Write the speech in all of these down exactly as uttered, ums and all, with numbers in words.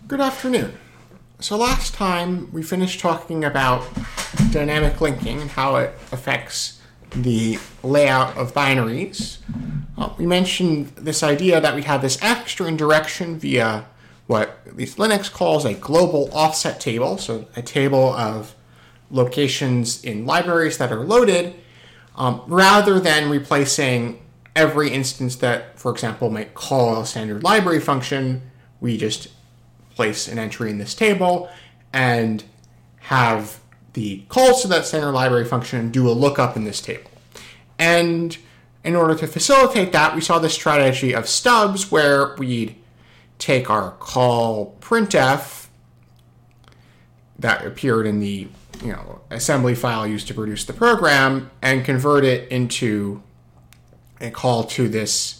Good afternoon. So last time we finished talking about dynamic linking and how it affects the layout of binaries. Uh, we mentioned this idea that we have this extra indirection via what at least Linux calls a global offset table, so a table of locations in libraries that are loaded, um, rather than replacing every instance that, for example, might call a standard library function. We just place an entry in this table and have the calls to that standard library function do a lookup in this table. And in order to facilitate that, we saw the strategy of stubs where we'd take our call printf that appeared in the you know assembly file used to produce the program and convert it into a call to this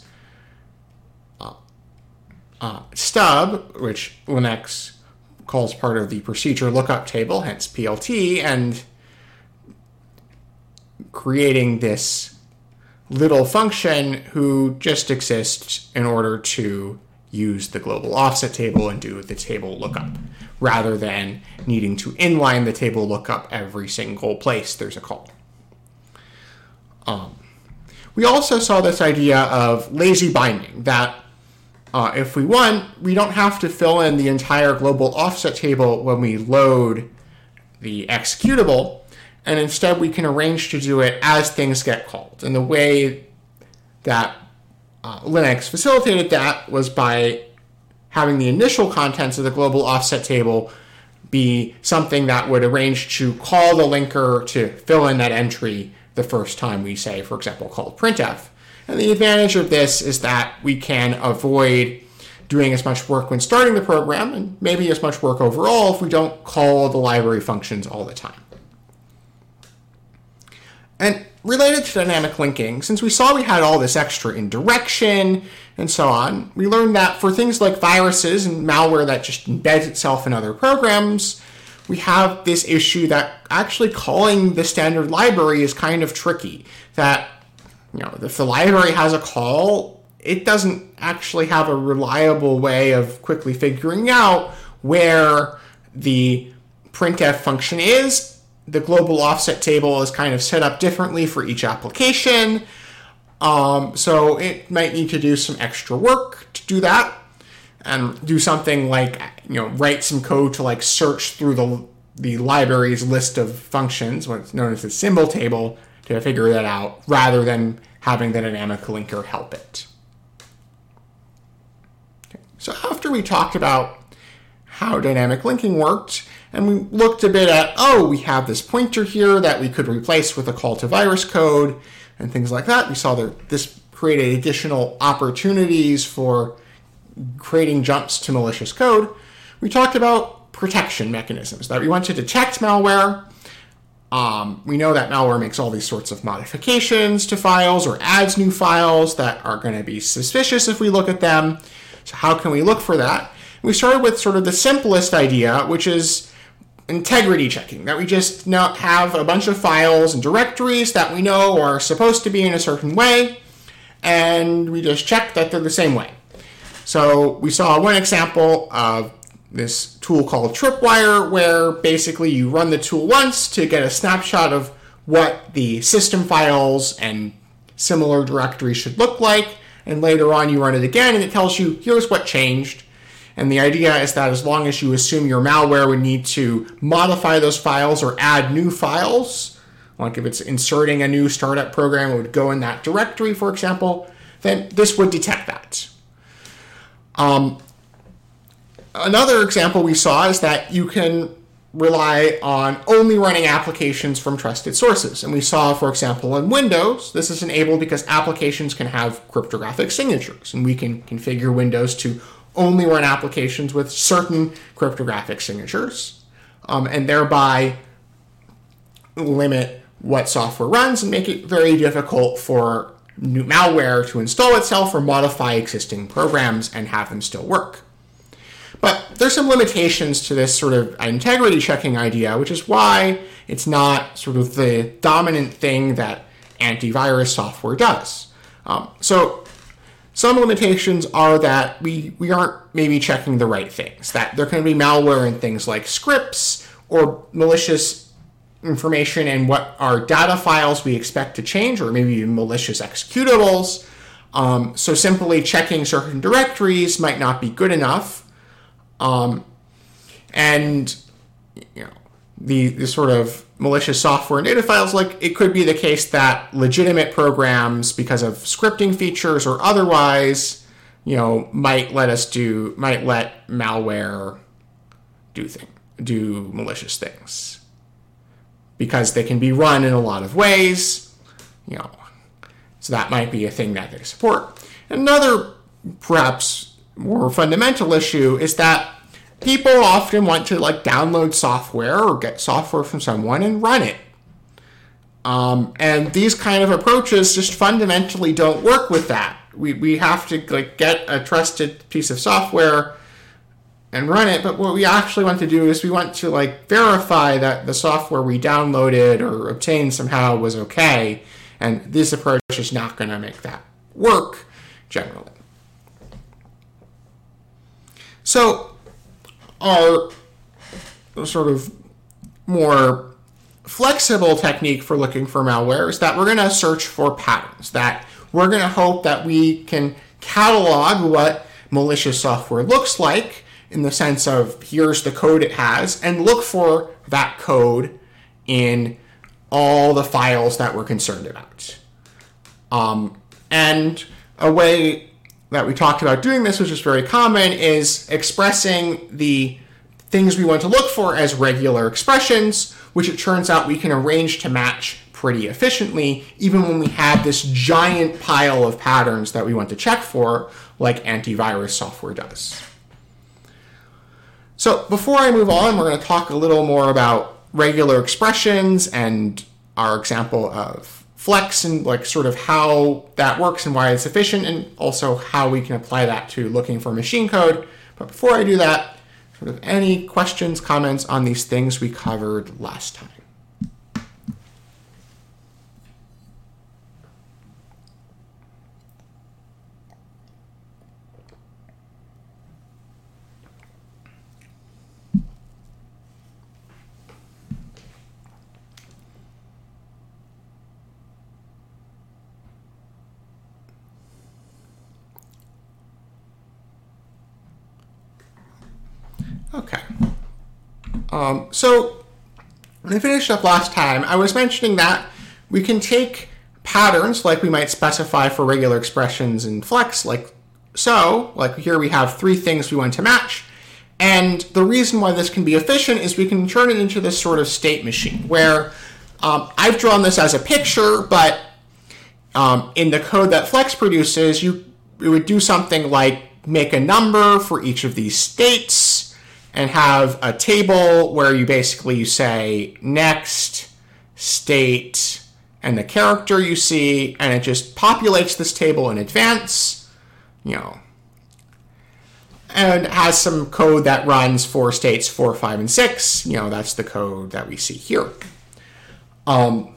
Uh, stub, which Linux calls part of the procedure lookup table, hence P L T, and creating this little function who just exists in order to use the global offset table and do the table lookup, rather than needing to inline the table lookup every single place there's a call. Um, we also saw this idea of lazy binding, that Uh, if we want, we don't have to fill in the entire global offset table when we load the executable, and instead we can arrange to do it as things get called. And the way that uh, Linux facilitated that was by having the initial contents of the global offset table be something that would arrange to call the linker to fill in that entry the first time we say, for example, called printf. And the advantage of this is that we can avoid doing as much work when starting the program, and maybe as much work overall if we don't call the library functions all the time. And related to dynamic linking, since we saw we had all this extra indirection and so on, we learned that for things like viruses and malware that just embeds itself in other programs, we have this issue that actually calling the standard library is kind of tricky. That You know, if the library has a call, it doesn't actually have a reliable way of quickly figuring out where the printf function is. The global offset table is kind of set up differently for each application. Um, so it might need to do some extra work to do that, and do something like, you know, write some code to like search through the, the library's list of functions, what's known as the symbol table, to figure that out, rather than having the dynamic linker help it. Okay. So after we talked about how dynamic linking worked, and we looked a bit at, oh, we have this pointer here that we could replace with a call to virus code and things like that. We saw that this created additional opportunities for creating jumps to malicious code. We talked about protection mechanisms, that we want to detect malware. Um, we know that malware makes all these sorts of modifications to files or adds new files that are going to be suspicious if we look at them. So how can we look for that? We started with sort of the simplest idea, which is integrity checking, that we just now have a bunch of files and directories that we know are supposed to be in a certain way, and we just check that they're the same way. So we saw one example of this tool called Tripwire, where basically you run the tool once to get a snapshot of what the system files and similar directories should look like, and later on you run it again and it tells you, here's what changed. And the idea is that as long as you assume your malware would need to modify those files or add new files, like if it's inserting a new startup program, it would go in that directory, for example, then this would detect that. Um, Another example we saw is that you can rely on only running applications from trusted sources. And we saw, for example, in Windows, this is enabled because applications can have cryptographic signatures. And we can configure Windows to only run applications with certain cryptographic signatures, um, and thereby limit what software runs and make it very difficult for new malware to install itself or modify existing programs and have them still work. But there's some limitations to this sort of integrity checking idea, which is why it's not sort of the dominant thing that antivirus software does. Um, so some limitations are that we, we aren't maybe checking the right things, that there can be malware in things like scripts or malicious information in what our data files we expect to change, or maybe malicious executables. Um, so simply checking certain directories might not be good enough. Um, and you know, the, the sort of malicious software and data files, like it could be the case that legitimate programs, because of scripting features or otherwise, you know, might let us do, might let malware do thing, do malicious things, because they can be run in a lot of ways, you know. So that might be a thing that they support. Another, perhaps more fundamental issue is that people often want to like download software or get software from someone and run it. Um, and these kind of approaches just fundamentally don't work with that. We we have to like get a trusted piece of software and run it, but what we actually want to do is we want to like verify that the software we downloaded or obtained somehow was okay, and this approach is not going to make that work generally. So our sort of more flexible technique for looking for malware is that we're going to search for patterns, that we're going to hope that we can catalog what malicious software looks like in the sense of here's the code it has, and look for that code in all the files that we're concerned about. Um, and a way that we talked about doing this, which is very common, is expressing the things we want to look for as regular expressions, which it turns out we can arrange to match pretty efficiently, even when we have this giant pile of patterns that we want to check for, like antivirus software does. So before I move on, we're going to talk a little more about regular expressions and our example of Flex and like sort of how that works and why it's efficient, and also how we can apply that to looking for machine code. But before I do that, sort of any questions, comments on these things we covered last time? Okay. Um, so when I finished up last time, I was mentioning that we can take patterns like we might specify for regular expressions in Flex, like so, like here we have three things we want to match. And the reason why this can be efficient is we can turn it into this sort of state machine where um, I've drawn this as a picture, but um, in the code that Flex produces, you it would do something like make a number for each of these states, and have a table where you basically say next, state, and the character you see, and it just populates this table in advance, you know, and has some code that runs for states four, five, and six. You know, that's the code that we see here. Um,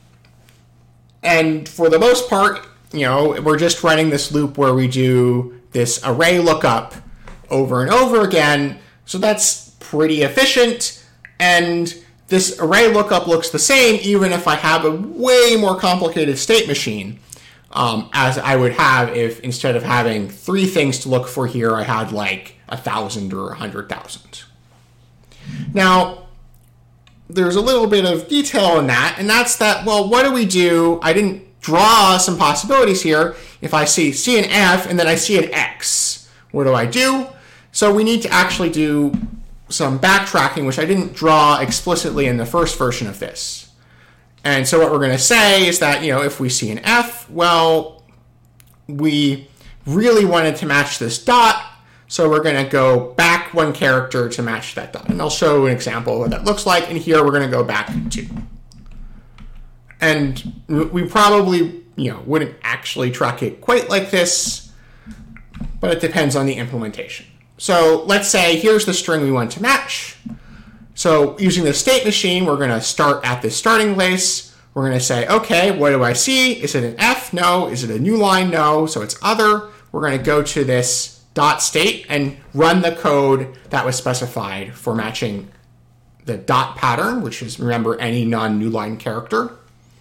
and for the most part, you know, we're just running this loop where we do this array lookup over and over again. So that's pretty efficient, and this array lookup looks the same even if I have a way more complicated state machine, um, as I would have if instead of having three things to look for here, I had like a thousand or a hundred thousand. Now, there's a little bit of detail in that, and that's that, well, what do we do? I didn't draw some possibilities here. If I see C and F and then I see an X, what do I do? So we need to actually do some backtracking, which I didn't draw explicitly in the first version of this. And so what we're going to say is that, you know, if we see an F, well, we really wanted to match this dot, so we're going to go back one character to match that dot. And I'll show an example of what that looks like, and here we're going to go back two. And we probably, you know, wouldn't actually track it quite like this, but it depends on the implementation. So let's say here's the string we want to match. So using the state machine, we're going to start at this starting place. We're going to say, okay, what do I see? Is it an F? No. Is it a new line? No. So it's other. we're going to go to this dot state and run the code that was specified for matching the dot pattern, which is, remember, any non-new line character.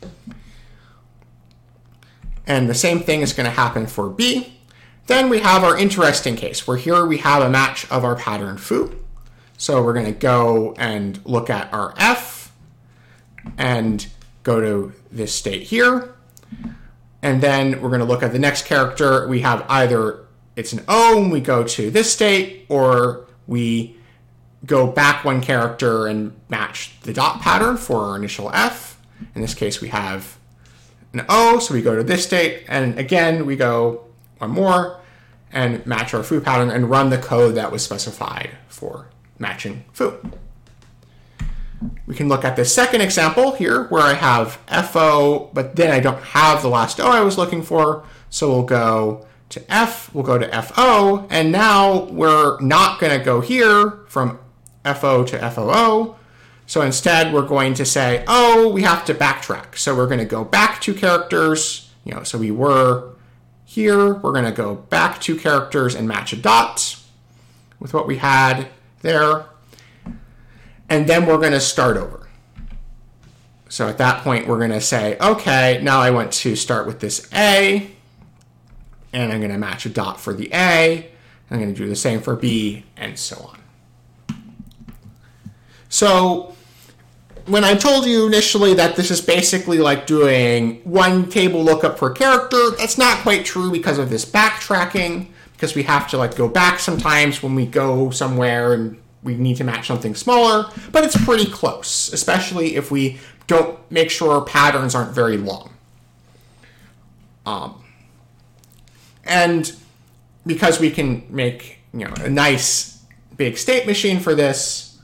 And the same thing is going to happen for B. Then we have our interesting case, where here we have a match of our pattern foo. So we're going to go and look at our F and go to this state here. And then we're going to look at the next character. We have either it's an O and we go to this state, or we go back one character and match the dot pattern for our initial F. In this case, we have an O, so we go to this state. And again, we go one more and match our foo pattern and run the code that was specified for matching foo. We can look at the second example here where I have F O, but then I don't have the last O I was looking for. So we'll go to F, we'll go to F O, and now we're not going to go here from F O to F O O. So instead we're going to say, oh, we have to backtrack. So we're going to go back two characters. You know, so we were here, we're going to go back two characters and match a dot with what we had there. And then we're going to start over. So at that point, we're going to say, okay, now I want to start with this A, and I'm going to match a dot for the A. I'm going to do the same for B, and so on. So when I told you initially that this is basically like doing one table lookup per character, that's not quite true because of this backtracking, because we have to like go back sometimes when we go somewhere and we need to match something smaller, but it's pretty close, especially if we don't make sure our patterns aren't very long. Um, and because we can make, you know, a nice big state machine for this,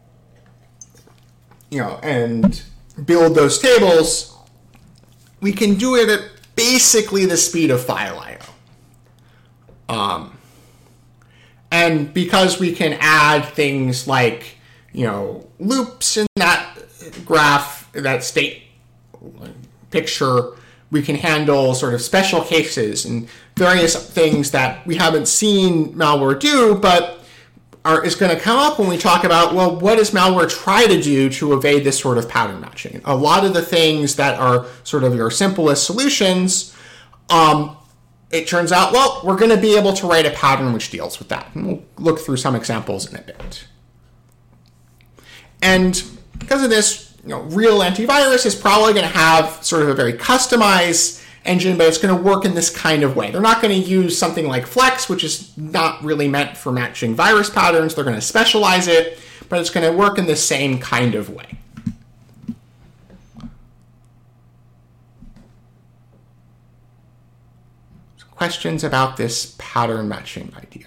you know, and build those tables, we can do it at basically the speed of file I O. Um, And because we can add things like, you know, loops in that graph, that state picture, we can handle sort of special cases and various things that we haven't seen malware do, but are, is going to come up when we talk about, well, what does malware try to do to evade this sort of pattern matching? A lot of the things that are sort of your simplest solutions, um, it turns out, well, we're going to be able to write a pattern which deals with that. And we'll look through some examples in a bit. And because of this, you know, real antivirus is probably going to have sort of a very customized engine, but it's going to work in this kind of way. They're not going to use something like Flex, which is not really meant for matching virus patterns. They're going to specialize it, but it's going to work in the same kind of way. Questions about this pattern matching idea?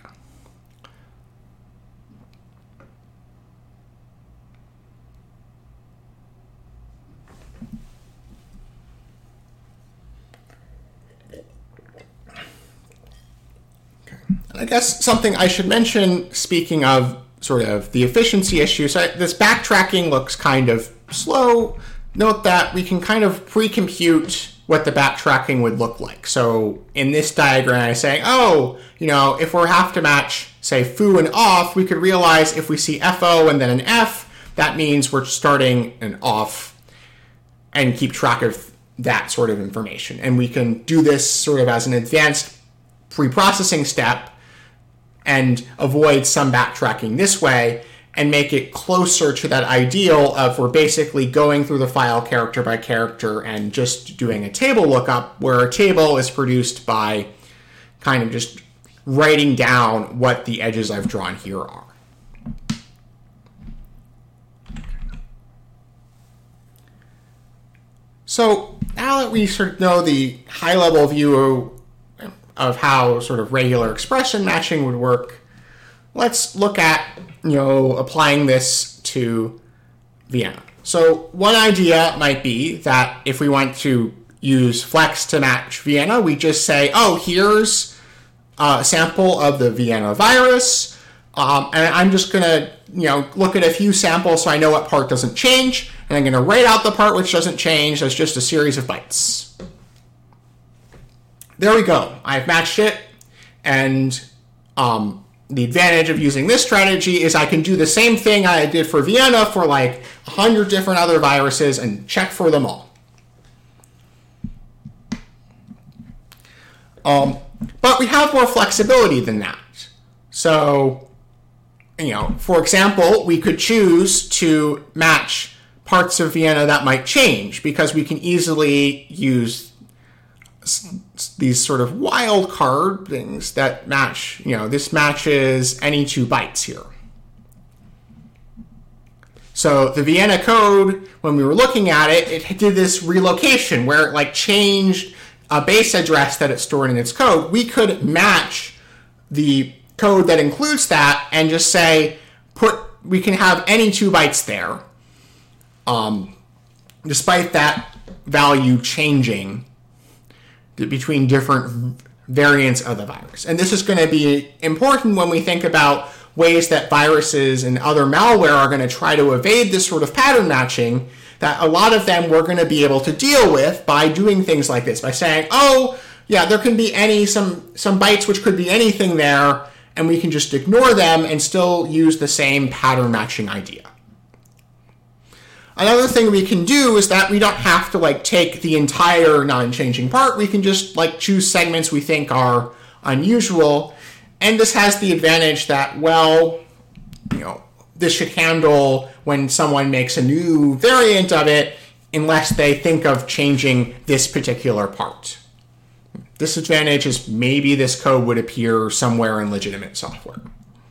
Okay. And I guess something I should mention, speaking of sort of the efficiency issue, so this backtracking looks kind of slow. Note that we can kind of pre-compute what the backtracking would look like. So in this diagram, I'm saying, oh, you know, if we have to match, say, foo and off, we could realize if we see F O and then an F, that means we're starting an off and keep track of that sort of information. And we can do this sort of as an advanced pre-processing step and avoid some backtracking this way and make it closer to that ideal of we're basically going through the file character by character and just doing a table lookup, where a table is produced by kind of just writing down what the edges I've drawn here are. So now that we sort of know the high-level view of how sort of regular expression matching would work, let's look at, you know, applying this to Vienna. So one idea might be that if we want to use Flex to match Vienna, we just say, oh, here's a sample of the Vienna virus, um, and I'm just going to, you know, look at a few samples so I know what part doesn't change, and I'm going to write out the part which doesn't change as just a series of bytes. There we go. I've matched it. And um, the advantage of using this strategy is I can do the same thing I did for Vienna for like a hundred different other viruses and check for them all. Um, but we have more flexibility than that. So, you know, for example, we could choose to match parts of Vienna that might change because we can easily use these sort of wild card things that match, you know, this matches any two bytes here. So the Vienna code, when we were looking at it, it did this relocation where it like changed a base address that it stored in its code. We could match the code that includes that and just say, put, we can have any two bytes there, um, despite that value changing between different variants of the virus. And this is going to be important when we think about ways that viruses and other malware are going to try to evade this sort of pattern matching, that a lot of them we're going to be able to deal with by doing things like this, by saying, oh, yeah, there can be any, some, some bytes which could be anything there, and we can just ignore them and still use the same pattern matching idea. Another thing we can do is that we don't have to like take the entire non-changing part. We can just like choose segments we think are unusual. And this has the advantage that, well, you know, this should handle when someone makes a new variant of it unless they think of changing this particular part. Disadvantage is maybe this code would appear somewhere in legitimate software.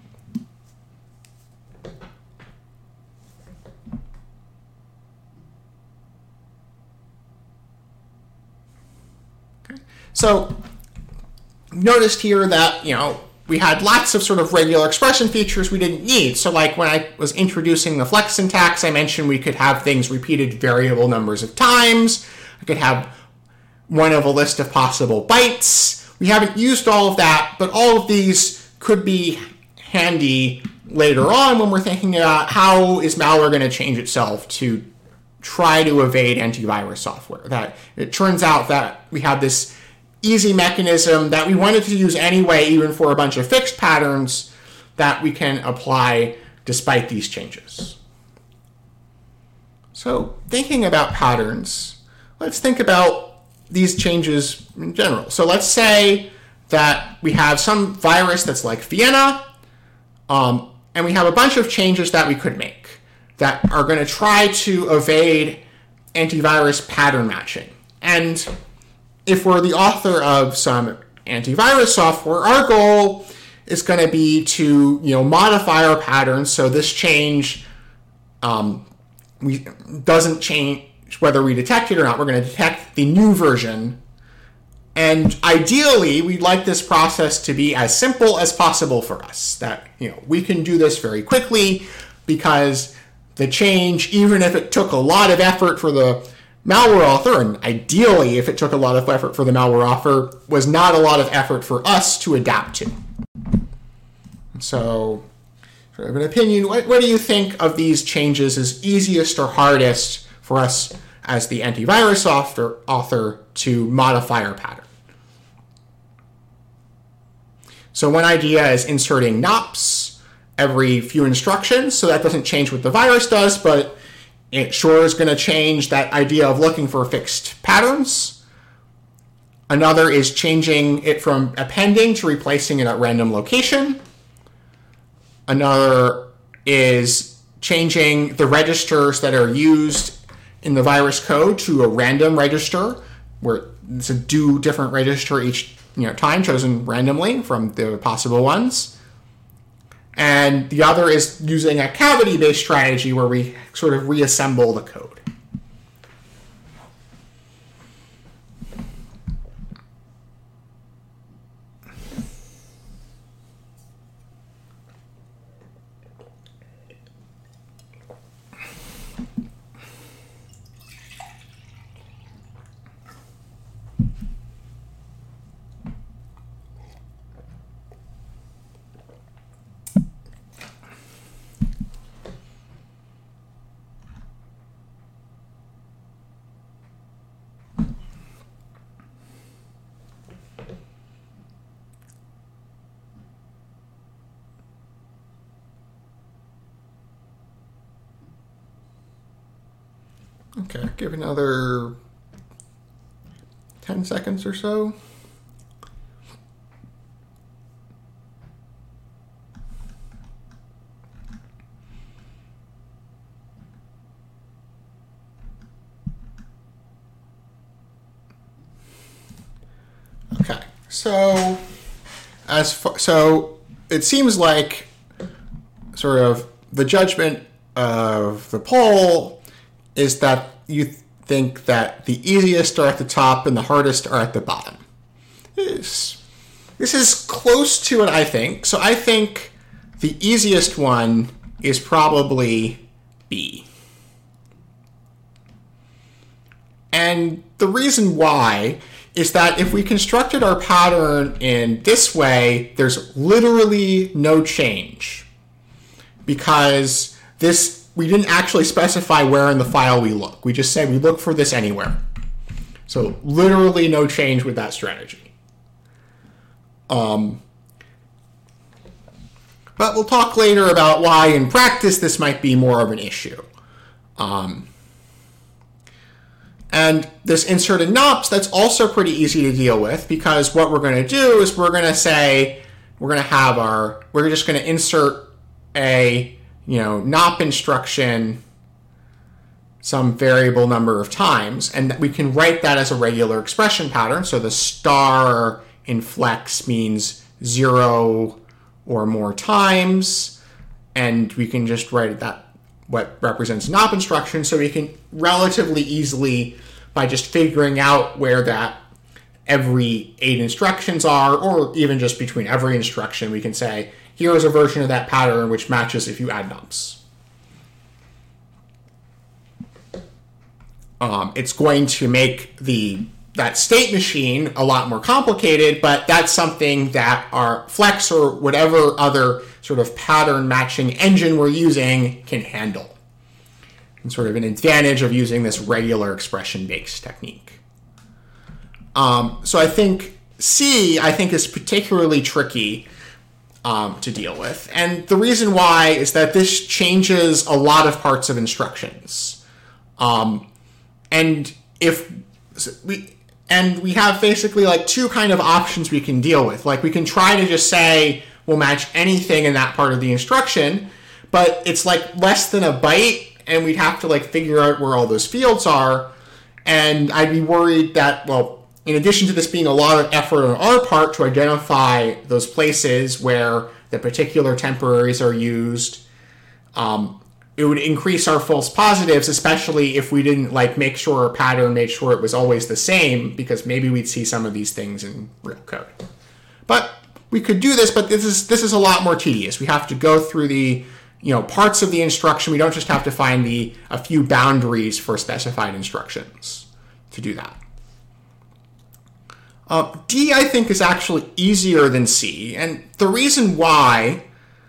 Okay. So noticed here that, you know, we had lots of sort of regular expression features we didn't need. So like when I was introducing the flex syntax, I mentioned we could have things repeated variable numbers of times. I could have one of a list of possible bytes. We haven't used all of that, but all of these could be handy later on when we're thinking about how is malware going to change itself to try to evade antivirus software. That it turns out that we have this easy mechanism that we wanted to use anyway, even for a bunch of fixed patterns that we can apply despite these changes. So thinking about patterns, let's think about these changes in general. So let's say that we have some virus that's like Vienna, um, and we have a bunch of changes that we could make that are going to try to evade antivirus pattern matching. And if we're the author of some antivirus software, our goal is going to be to, you know, modify our patterns so this change um, we, doesn't change whether we detect it or not. We're going to detect the new version. And ideally, we'd like this process to be as simple as possible for us. That, you know, we can do this very quickly because the change, even if it took a lot of effort for the malware author, and ideally if it took a lot of effort for the malware author, was not a lot of effort for us to adapt to. So, sort of an opinion, what, what do you think of these changes as easiest or hardest for us as the antivirus author, author to modify our pattern? So one idea is inserting nops every few instructions, so that doesn't change what the virus does, but it sure is going to change that idea of looking for fixed patterns. Another is changing it from appending to replacing it at random location. Another is changing the registers that are used in the virus code to a random register, where it's a do different register each, you know, time, chosen randomly from the possible ones. And the other is using a cavity-based strategy where we sort of reassemble the code. Okay, give another ten seconds or so. Okay, so as far, so it seems like sort of the judgment of the poll is that you th- think that the easiest are at the top and the hardest are at the bottom. This, this is close to it, I think. So I think the easiest one is probably B. And the reason why is that if we constructed our pattern in this way, there's literally no change. Because this, we didn't actually specify where in the file we look. We just said we look for this anywhere. So literally no change with that strategy. Um, but we'll talk later about why in practice this might be more of an issue. Um, and this insert in N O P S, that's also pretty easy to deal with, because what we're going to do is we're going to say, we're going to have our, we're just going to insert a, you know, N O P instruction some variable number of times, and we can write that as a regular expression pattern. So the star in flex means zero or more times, and we can just write that what represents N O P instruction, so we can relatively easily, by just figuring out where that every eight instructions are, or even just between every instruction, we can say, here is a version of that pattern which matches if you add N O P S. Um, it's going to make the that state machine a lot more complicated, but that's something that our Flex or whatever other sort of pattern matching engine we're using can handle. And sort of an advantage of using this regular expression-based technique. Um, so I think C, I think, is particularly tricky um, to deal with. And the reason why is that this changes a lot of parts of instructions. Um, and if we... And we have basically like two kind of options we can deal with. Like we can try to just say we'll match anything in that part of the instruction, but it's like less than a byte, and we'd have to like figure out where all those fields are. And I'd be worried that, well, in addition to this being a lot of effort on our part to identify those places where the particular temporaries are used, um, it would increase our false positives, especially if we didn't like make sure our pattern made sure it was always the same, because maybe we'd see some of these things in real code. But we could do this, but this is this is a lot more tedious. We have to go through the, you know, parts of the instruction. We don't just have to find the a few boundaries for specified instructions to do that. Uh, D, I think, is actually easier than C, and the reason why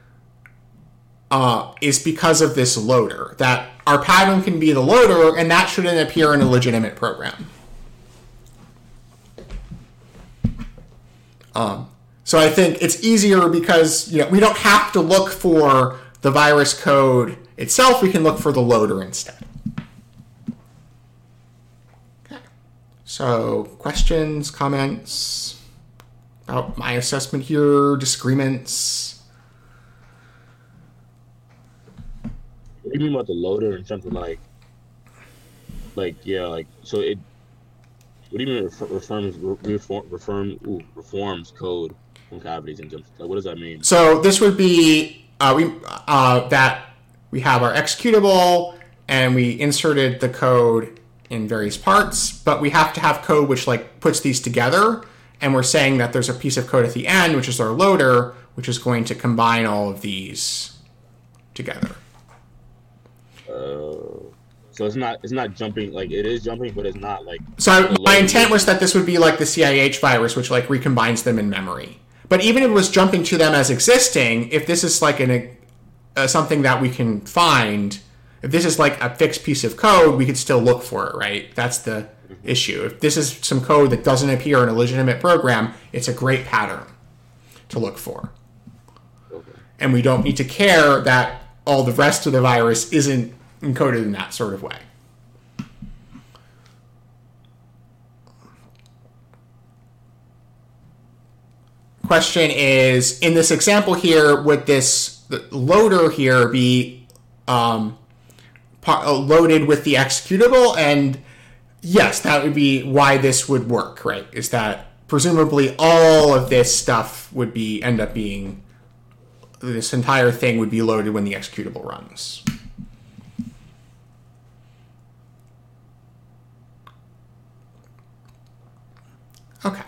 Uh, is because of this loader, that our pattern can be the loader, and that shouldn't appear in a legitimate program. Um, so I think it's easier because, you know, we don't have to look for the virus code itself. We can look for the loader instead. Okay. So questions, comments about my assessment here, disagreements? What do you mean about the loader in terms of like, like yeah, like so it? What do you mean refer, reforms reform reform ooh, reforms code from cavities in terms? Like, what does that mean? So this would be uh, we uh, that we have our executable and we inserted the code in various parts, but we have to have code which like puts these together, and we're saying that there's a piece of code at the end which is our loader, which is going to combine all of these together. Uh, so it's not it's not jumping, like it is jumping, but it's not like. So I, my intent was that this would be like the C I H virus, which like recombines them in memory. But even if it was jumping to them as existing, if this is like an uh, something that we can find, if this is like a fixed piece of code, we could still look for it, right? That's the mm-hmm. issue. If this is some code that doesn't appear in a legitimate program, it's a great pattern to look for. Okay. And we don't need to care that all the rest of the virus isn't encoded in that sort of way. question is, in this example here, would this loader here be um, loaded with the executable? And yes, that would be why this would work, right? Is that presumably all of this stuff would be end up being, this entire thing would be loaded when the executable runs. Okay.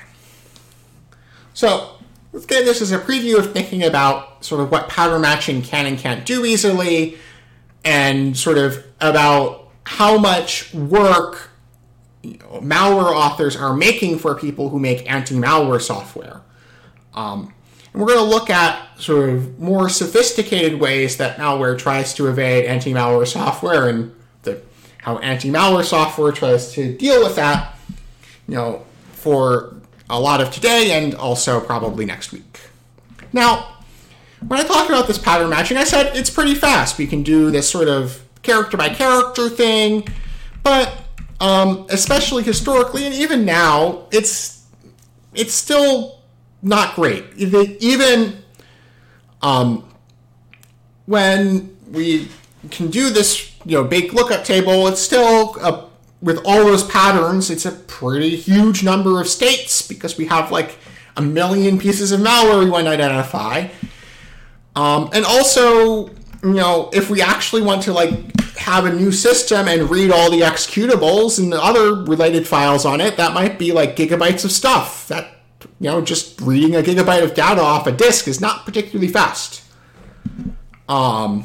So let's get this as a preview of thinking about sort of what pattern matching can and can't do easily, and sort of about how much work, you know, malware authors are making for people who make anti-malware software. Um, and we're going to look at sort of more sophisticated ways that malware tries to evade anti-malware software, and the, how anti-malware software tries to deal with that, you know, for a lot of today and also probably next week. Now, when I talk about this pattern matching, I said it's pretty fast. We can do this sort of character by character thing, but um, especially historically and even now, it's it's still not great. Even um, when we can do this, you know, big lookup table, it's still a, with all those patterns, it's a pretty huge number of states because we have like a million pieces of malware we want to identify. Um, and also, you know, if we actually want to like have a new system and read all the executables and the other related files on it, that might be like gigabytes of stuff. That, you know, just reading a gigabyte of data off a disk is not particularly fast. Um,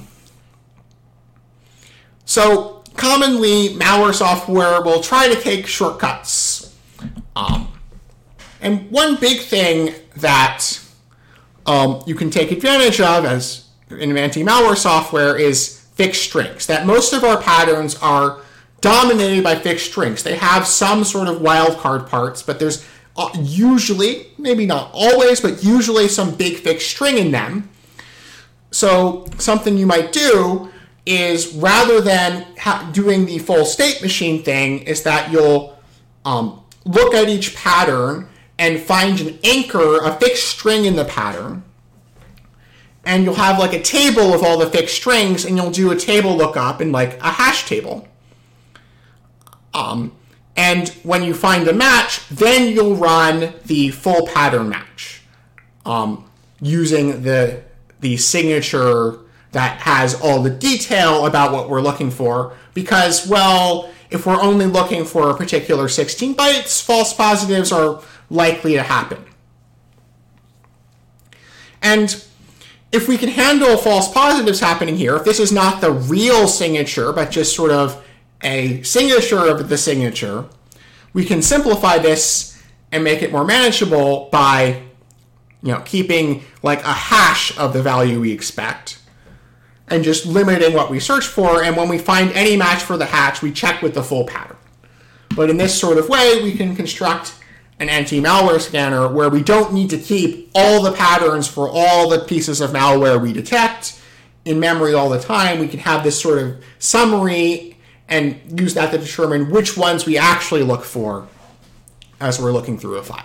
so commonly, malware software will try to take shortcuts. Um, and one big thing that um, you can take advantage of as in anti-malware software is fixed strings. That most of our patterns are dominated by fixed strings. They have some sort of wildcard parts, but there's usually, maybe not always, but usually some big fixed string in them. So something you might do is, rather than ha- doing the full state machine thing, is that you'll um, look at each pattern and find an anchor, a fixed string in the pattern, and you'll have like a table of all the fixed strings, and you'll do a table lookup in like a hash table. Um, and when you find a match, then you'll run the full pattern match um, using the the signature that has all the detail about what we're looking for, because, well, if we're only looking for a particular sixteen bytes, false positives are likely to happen. And if we can handle false positives happening here, if this is not the real signature, but just sort of a signature of the signature, we can simplify this and make it more manageable by, you know, keeping like a hash of the value we expect and just limiting what we search for. And when we find any match for the hash, we check with the full pattern. But in this sort of way, we can construct an anti-malware scanner where we don't need to keep all the patterns for all the pieces of malware we detect in memory all the time. We can have this sort of summary and use that to determine which ones we actually look for as we're looking through a file.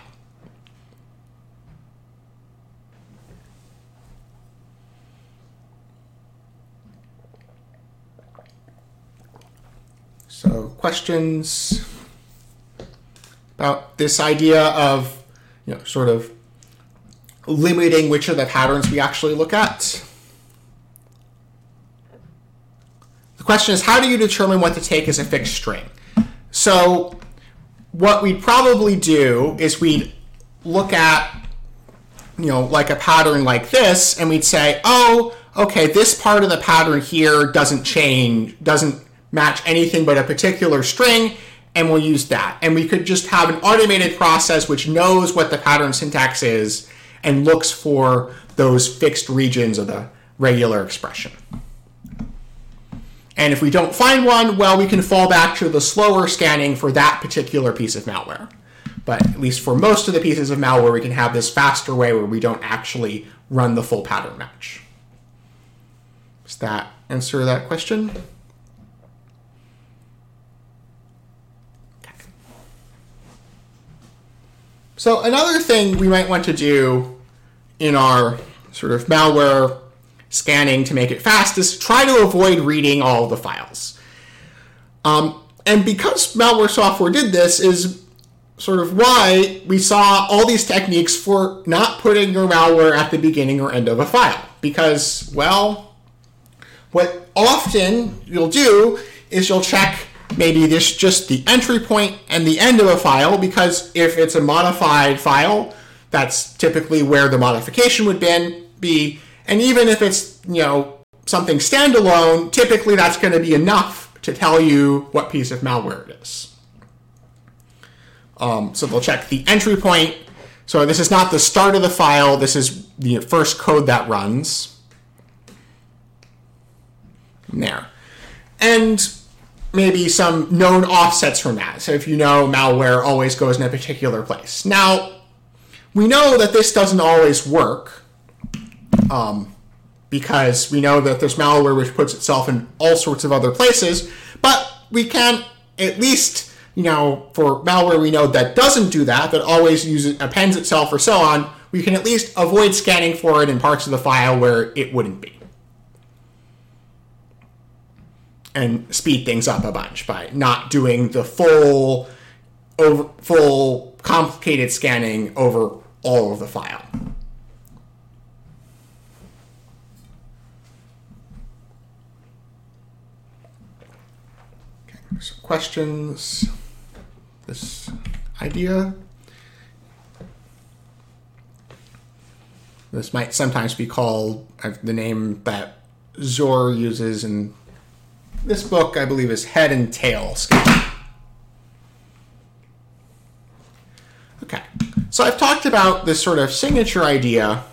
So, questions about this idea of, you know, sort of limiting which of the patterns we actually look at? The question is, how do you determine what to take as a fixed string? So what we'd probably do is we'd look at, you know, like a pattern like this, and we'd say, oh, okay, this part of the pattern here doesn't change, doesn't match anything but a particular string, and we'll use that. And we could just have an automated process which knows what the pattern syntax is and looks for those fixed regions of the regular expression. And if we don't find one, well, we can fall back to the slower scanning for that particular piece of malware. But at least for most of the pieces of malware, we can have this faster way where we don't actually run the full pattern match. Does that answer that question? Okay. So another thing we might want to do in our sort of malware scanning to make it fast is try to avoid reading all of the files. Um, and because malware software did this is sort of why we saw all these techniques for not putting your malware at the beginning or end of a file. Because, well, what often you'll do is you'll check maybe this just the entry point and the end of a file, because if it's a modified file, that's typically where the modification would be. And even if it's, you know, something standalone, typically that's going to be enough to tell you what piece of malware it is. Um, so they'll check the entry point. So this is not the start of the file. This is the first code that runs. There. And maybe some known offsets from that. So if you know malware always goes in a particular place. Now, we know that this doesn't always work um, because we know that there's malware which puts itself in all sorts of other places, but we can at least, you know, for malware we know that doesn't do that, that always uses, appends itself or so on, we can at least avoid scanning for it in parts of the file where it wouldn't be. And speed things up a bunch by not doing the full, over, full complicated scanning over all of the file. Okay, so questions? This idea? This might sometimes be called uh, the name that Zor uses in this book, I believe, is head and tail scanning. Okay, so I've talked about this sort of signature idea,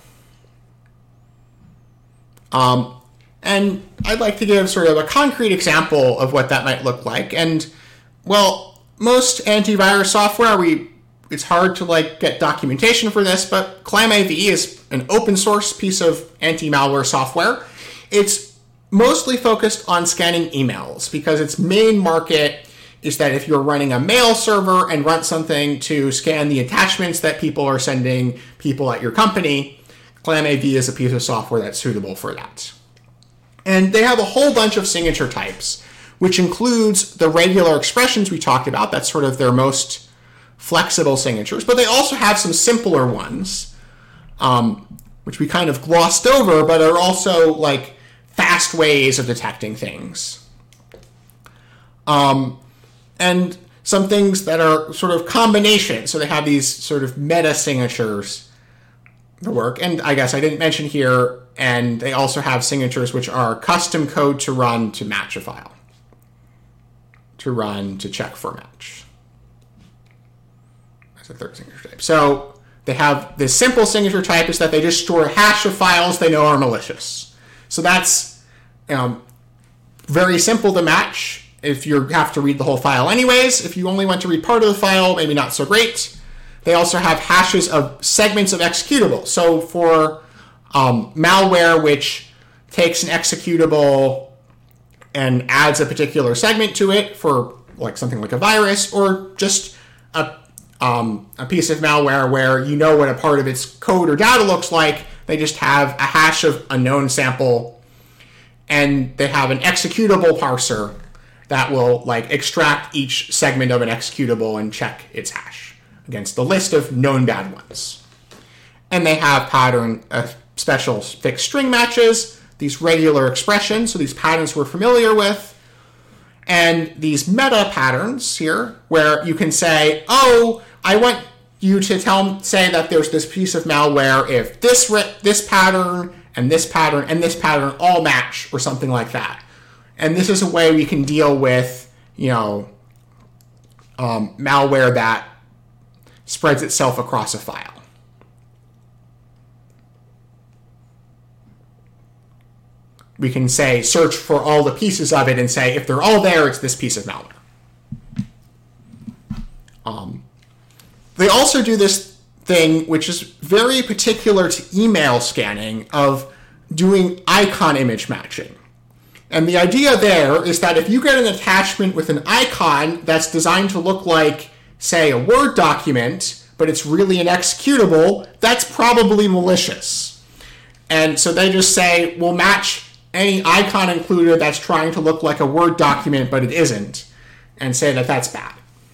um, and I'd like to give sort of a concrete example of what that might look like. And, well, most antivirus software, we it's hard to like get documentation for this, but ClamAV is an open source piece of anti-malware software. It's mostly focused on scanning emails because its main market is that if you're running a mail server and run something to scan the attachments that people are sending people at your company, ClamAV is a piece of software that's suitable for that. And they have a whole bunch of signature types, which includes the regular expressions we talked about. That's sort of their most flexible signatures. But they also have some simpler ones, um, which we kind of glossed over, but are also like fast ways of detecting things. Um, and some things that are sort of combinations. So they have these sort of meta signatures that work. And I guess I didn't mention here, and they also have signatures which are custom code to run to match a file. To run to check for match. That's a third signature type. So they have this simple signature type is that they just store a hash of files they know are malicious. So that's um, very simple to match if you have to read the whole file anyways. If you only want to read part of the file, maybe not so great. They also have hashes of segments of executable. So for um, malware which takes an executable and adds a particular segment to it for like something like a virus, or just a, um, a piece of malware where you know what a part of its code or data looks like, they just have a hash of a known sample, and they have an executable parser that will like extract each segment of an executable and check its hash against the list of known bad ones. And they have pattern uh, special fixed string matches, these regular expressions, so these patterns we're familiar with, and these meta patterns here where you can say, oh, I want you to tell say that there's this piece of malware if this this pattern and this pattern and this pattern all match, or something like that. And this is a way we can deal with, you know, um, malware that spreads itself across a file. We can say search for all the pieces of it and say if they're all there, it's this piece of malware. Um, They also do this thing, which is very particular to email scanning, of doing icon image matching. And the idea there is that if you get an attachment with an icon that's designed to look like, say, a Word document, but it's really an executable, that's probably malicious. And so they just say, we'll match any icon included that's trying to look like a Word document, but it isn't, and say that that's bad.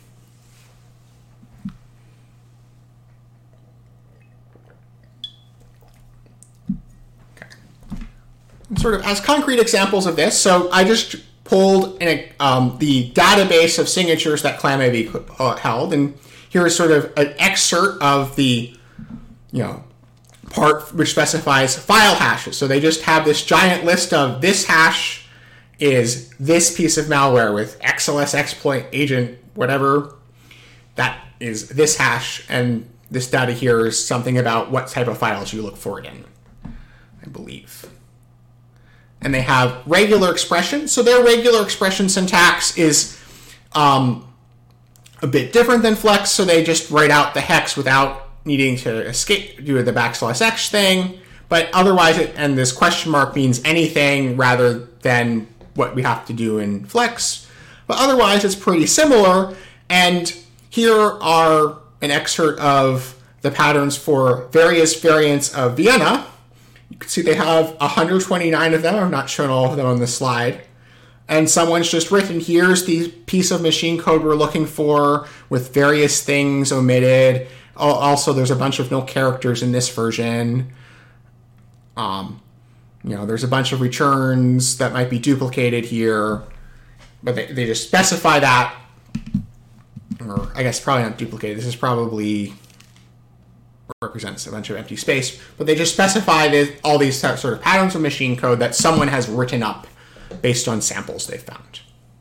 Sort of as concrete examples of this, so I just pulled in a, um, the database of signatures that ClamAV uh, held, and here is sort of an excerpt of the, you know, part which specifies file hashes. So they just have this giant list of this hash is this piece of malware with X L S exploit agent, whatever, that is this hash, and this data here is something about what type of files you look for it in, I believe. And they have regular expression. So their regular expression syntax is um, a bit different than Flex. So they just write out the hex without needing to escape, do the backslash X thing. But otherwise, it, and this question mark means anything rather than what we have to do in Flex. But otherwise, it's pretty similar. And here are an excerpt of the patterns for various variants of Vienna. You can see they have one hundred twenty-nine of them. I've not shown all of them on this slide. And someone's just written, here's the piece of machine code we're looking for with various things omitted. Also, there's a bunch of no characters in this version. Um, you know, there's a bunch of returns that might be duplicated here. But they, they just specify that. Or I guess probably not duplicated. This is probably represents a bunch of empty space, but they just specify that all these sort of patterns of machine code that someone has written up based on samples they've found.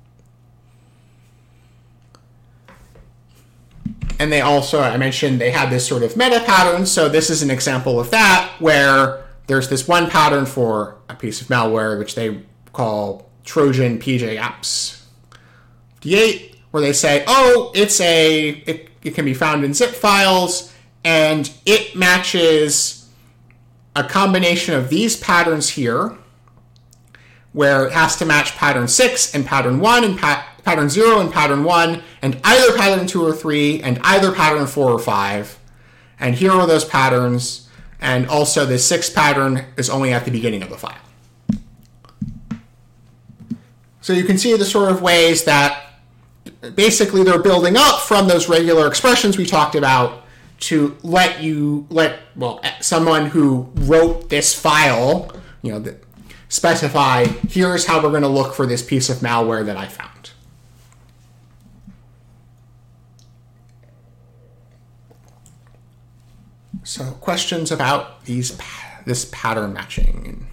And they also, I mentioned, they had this sort of meta pattern, so this is an example of that, where there's this one pattern for a piece of malware, which they call Trojan P J Apps D eight, where they say, oh, it's a, it, it can be found in zip files, and it matches a combination of these patterns here, where it has to match pattern six and pattern one and pa- pattern zero and pattern one, and either pattern two or three, and either pattern four or five. And here are those patterns, and also this sixth pattern is only at the beginning of the file. So you can see the sort of ways that basically they're building up from those regular expressions we talked about to let you, let, well, someone who wrote this file, you know, the, specify, here's how we're going to look for this piece of malware that I found. So questions about these, this pattern matching.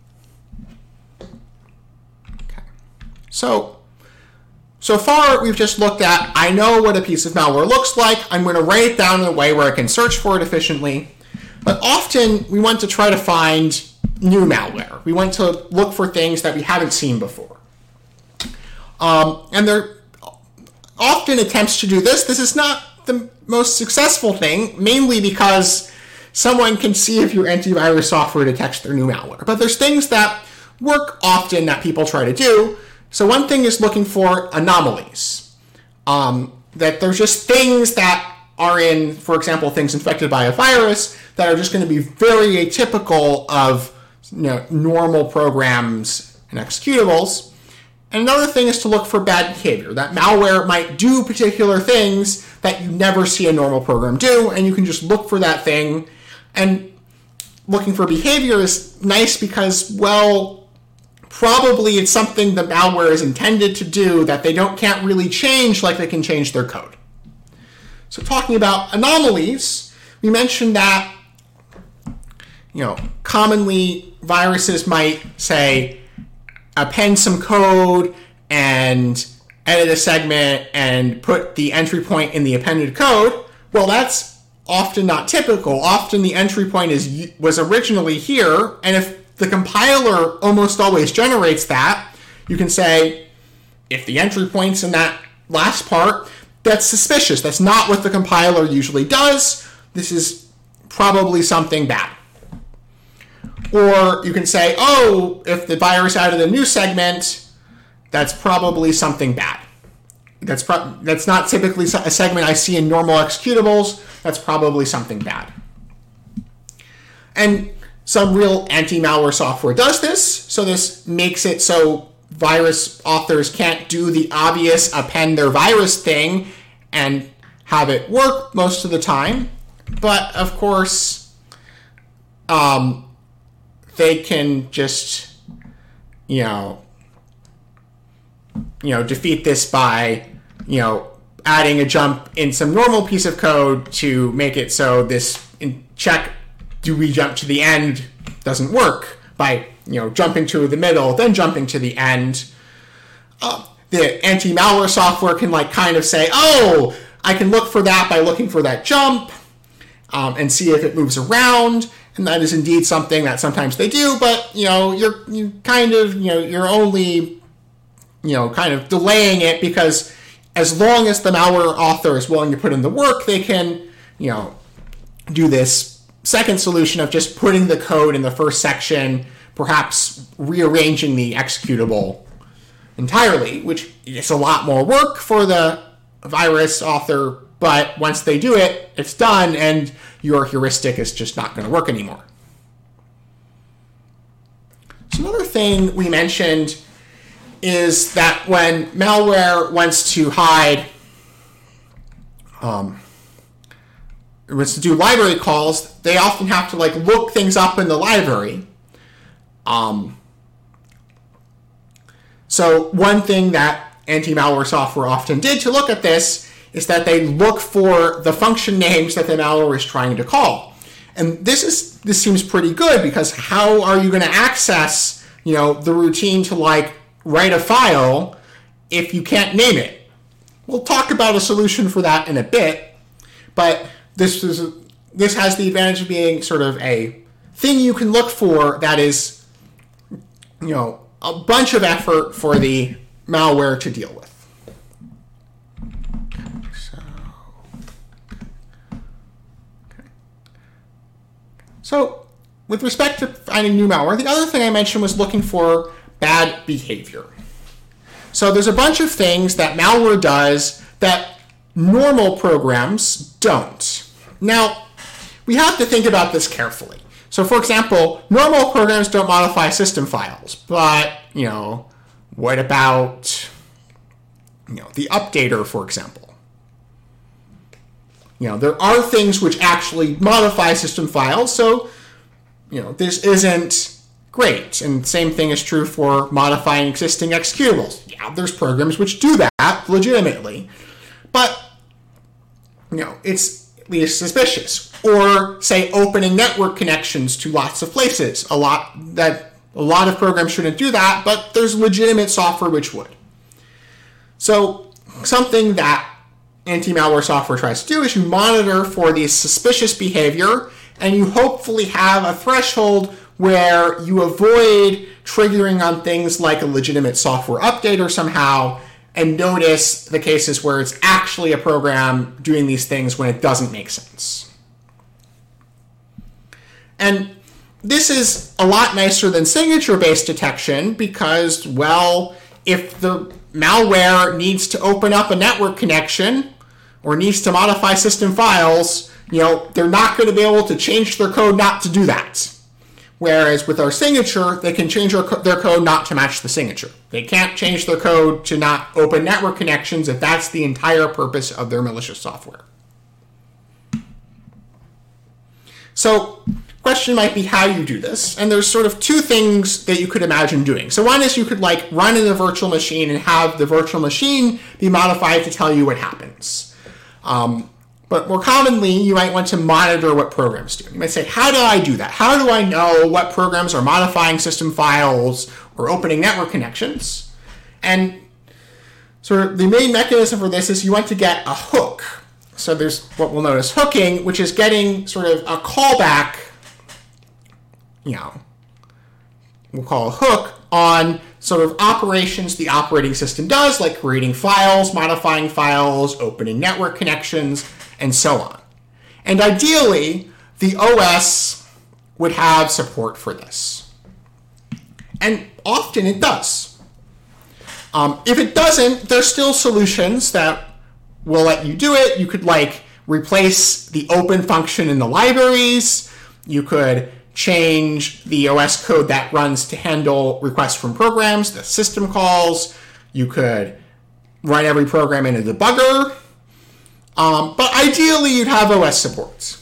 Okay. So, So far, we've just looked at, I know what a piece of malware looks like. I'm going to write it down in a way where I can search for it efficiently. But often, we want to try to find new malware. We want to look for things that we haven't seen before. Um, and there are often attempts to do this. This is not the most successful thing, mainly because someone can see if your antivirus software detects their new malware. But there's things that work often that people try to do. So one thing is looking for anomalies. Um, that there's just things that are in, for example, things infected by a virus that are just going to be very atypical of, you know, normal programs and executables. And another thing is to look for bad behavior. That malware might do particular things that you never see a normal program do, and you can just look for that thing. And looking for behavior is nice because, well, probably it's something the malware is intended to do that they don't can't really change like they can change their code. So talking about anomalies, we mentioned that, you know, commonly viruses might say append some code and edit a segment and put the entry point in the appended code. Well, that's often not typical. Often the entry point is was originally here, and if the compiler almost always generates that, you can say, if the entry point's in that last part, that's suspicious. That's not what the compiler usually does. This is probably something bad. Or you can say, oh, if the virus added a new segment, that's probably something bad. that's pro- that's not typically a segment I see in normal executables. That's probably something bad. And some real anti-malware software does this. So this makes it so virus authors can't do the obvious append their virus thing and have it work most of the time. But of course, um, they can just, you know, you know, defeat this by, you know, adding a jump in some normal piece of code to make it so this in check, do we jump to the end, doesn't work by, you know, jumping to the middle, then jumping to the end. Uh, the anti-malware software can like kind of say, oh, I can look for that by looking for that jump um, and see if it moves around. And that is indeed something that sometimes they do, but, you know, you're you kind of, you know, you're only, you know, kind of delaying it because as long as the malware author is willing to put in the work, they can, you know, do this second solution of just putting the code in the first section, perhaps rearranging the executable entirely, which is a lot more work for the virus author, but once they do it, it's done, and your heuristic is just not going to work anymore. So another thing we mentioned is that when malware wants to hide, um, wants to do library calls, they often have to like look things up in the library. Um, so one thing that anti-malware software often did to look at this is that they look for the function names that the malware is trying to call. And this is this seems pretty good because how are you going to access, you know, the routine to like write a file if you can't name it? We'll talk about a solution for that in a bit, but this is this has the advantage of being sort of a thing you can look for that is, you know, a bunch of effort for the malware to deal with. So, okay. So, with respect to finding new malware, the other thing I mentioned was looking for bad behavior. So there's a bunch of things that malware does that normal programs don't. Now, we have to think about this carefully. So for example, normal programs don't modify system files, but, you know, what about, you know, the updater, for example? You know, there are things which actually modify system files, so, you know, this isn't great. And the same thing is true for modifying existing executables. Yeah, there's programs which do that legitimately, but, you know, it's at least suspicious. Or, say, opening network connections to lots of places. A lot that a lot of programs shouldn't do that, but there's legitimate software which would. So, something that anti-malware software tries to do is you monitor for the suspicious behavior, and you hopefully have a threshold where you avoid triggering on things like a legitimate software update or somehow, and notice the cases where it's actually a program doing these things when it doesn't make sense. And this is a lot nicer than signature-based detection because, well, if the malware needs to open up a network connection or needs to modify system files, you know, they're not going to be able to change their code not to do that. Whereas with our signature, they can change their code not to match the signature. They can't change their code to not open network connections if that's the entire purpose of their malicious software. So, question might be how you do this, and there's sort of two things that you could imagine doing. So one is you could like run in a virtual machine and have the virtual machine be modified to tell you what happens. Um, but more commonly, you might want to monitor what programs do. You might say, how do I do that? How do I know what programs are modifying system files or opening network connections? And sort of the main mechanism for this is you want to get a hook. So there's what we'll notice hooking, which is getting sort of a callback, you know, we'll call a hook on sort of operations the operating system does, like creating files, modifying files, opening network connections, and so on. And ideally, the O S would have support for this. And often it does. Um, if it doesn't, there's still solutions that will let you do it. You could like replace the open function in the libraries. You could change the O S code that runs to handle requests from programs, the system calls. You could write every program in a debugger. Um, but ideally, you'd have O S support.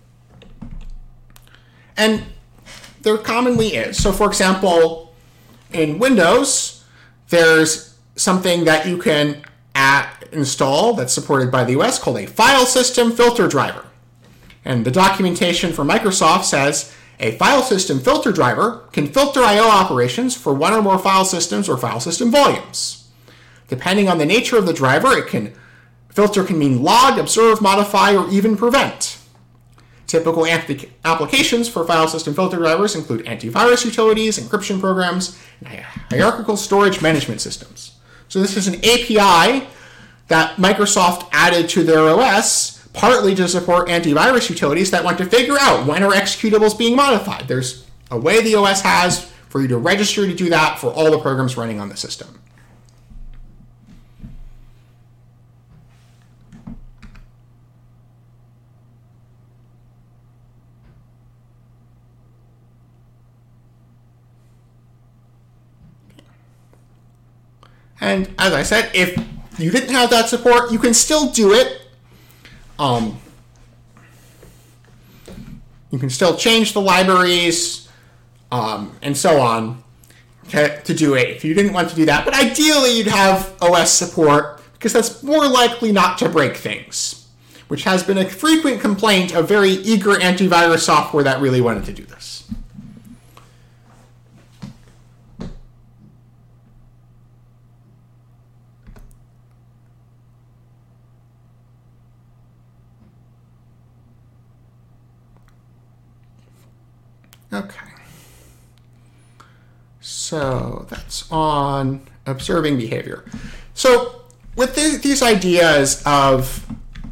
And there commonly is. So for example, in Windows, there's something that you can add, install that's supported by the O S called a file system filter driver. And the documentation for Microsoft says a file system filter driver can filter I O operations for one or more file systems or file system volumes. Depending on the nature of the driver, it can filter can mean log, observe, modify, or even prevent. Typical applications for file system filter drivers include antivirus utilities, encryption programs, and hierarchical storage management systems. So this is an A P I that Microsoft added to their O S, partly to support antivirus utilities that want to figure out when are executables being modified. There's a way the O S has for you to register to do that for all the programs running on the system. And as I said, if you didn't have that support, you can still do it. Um, you can still change the libraries um, and so on to, to do it if you didn't want to do that. But ideally, you'd have O S support because that's more likely not to break things, which has been a frequent complaint of very eager antivirus software that really wanted to do this. Okay, so that's on observing behavior. So with the, these ideas of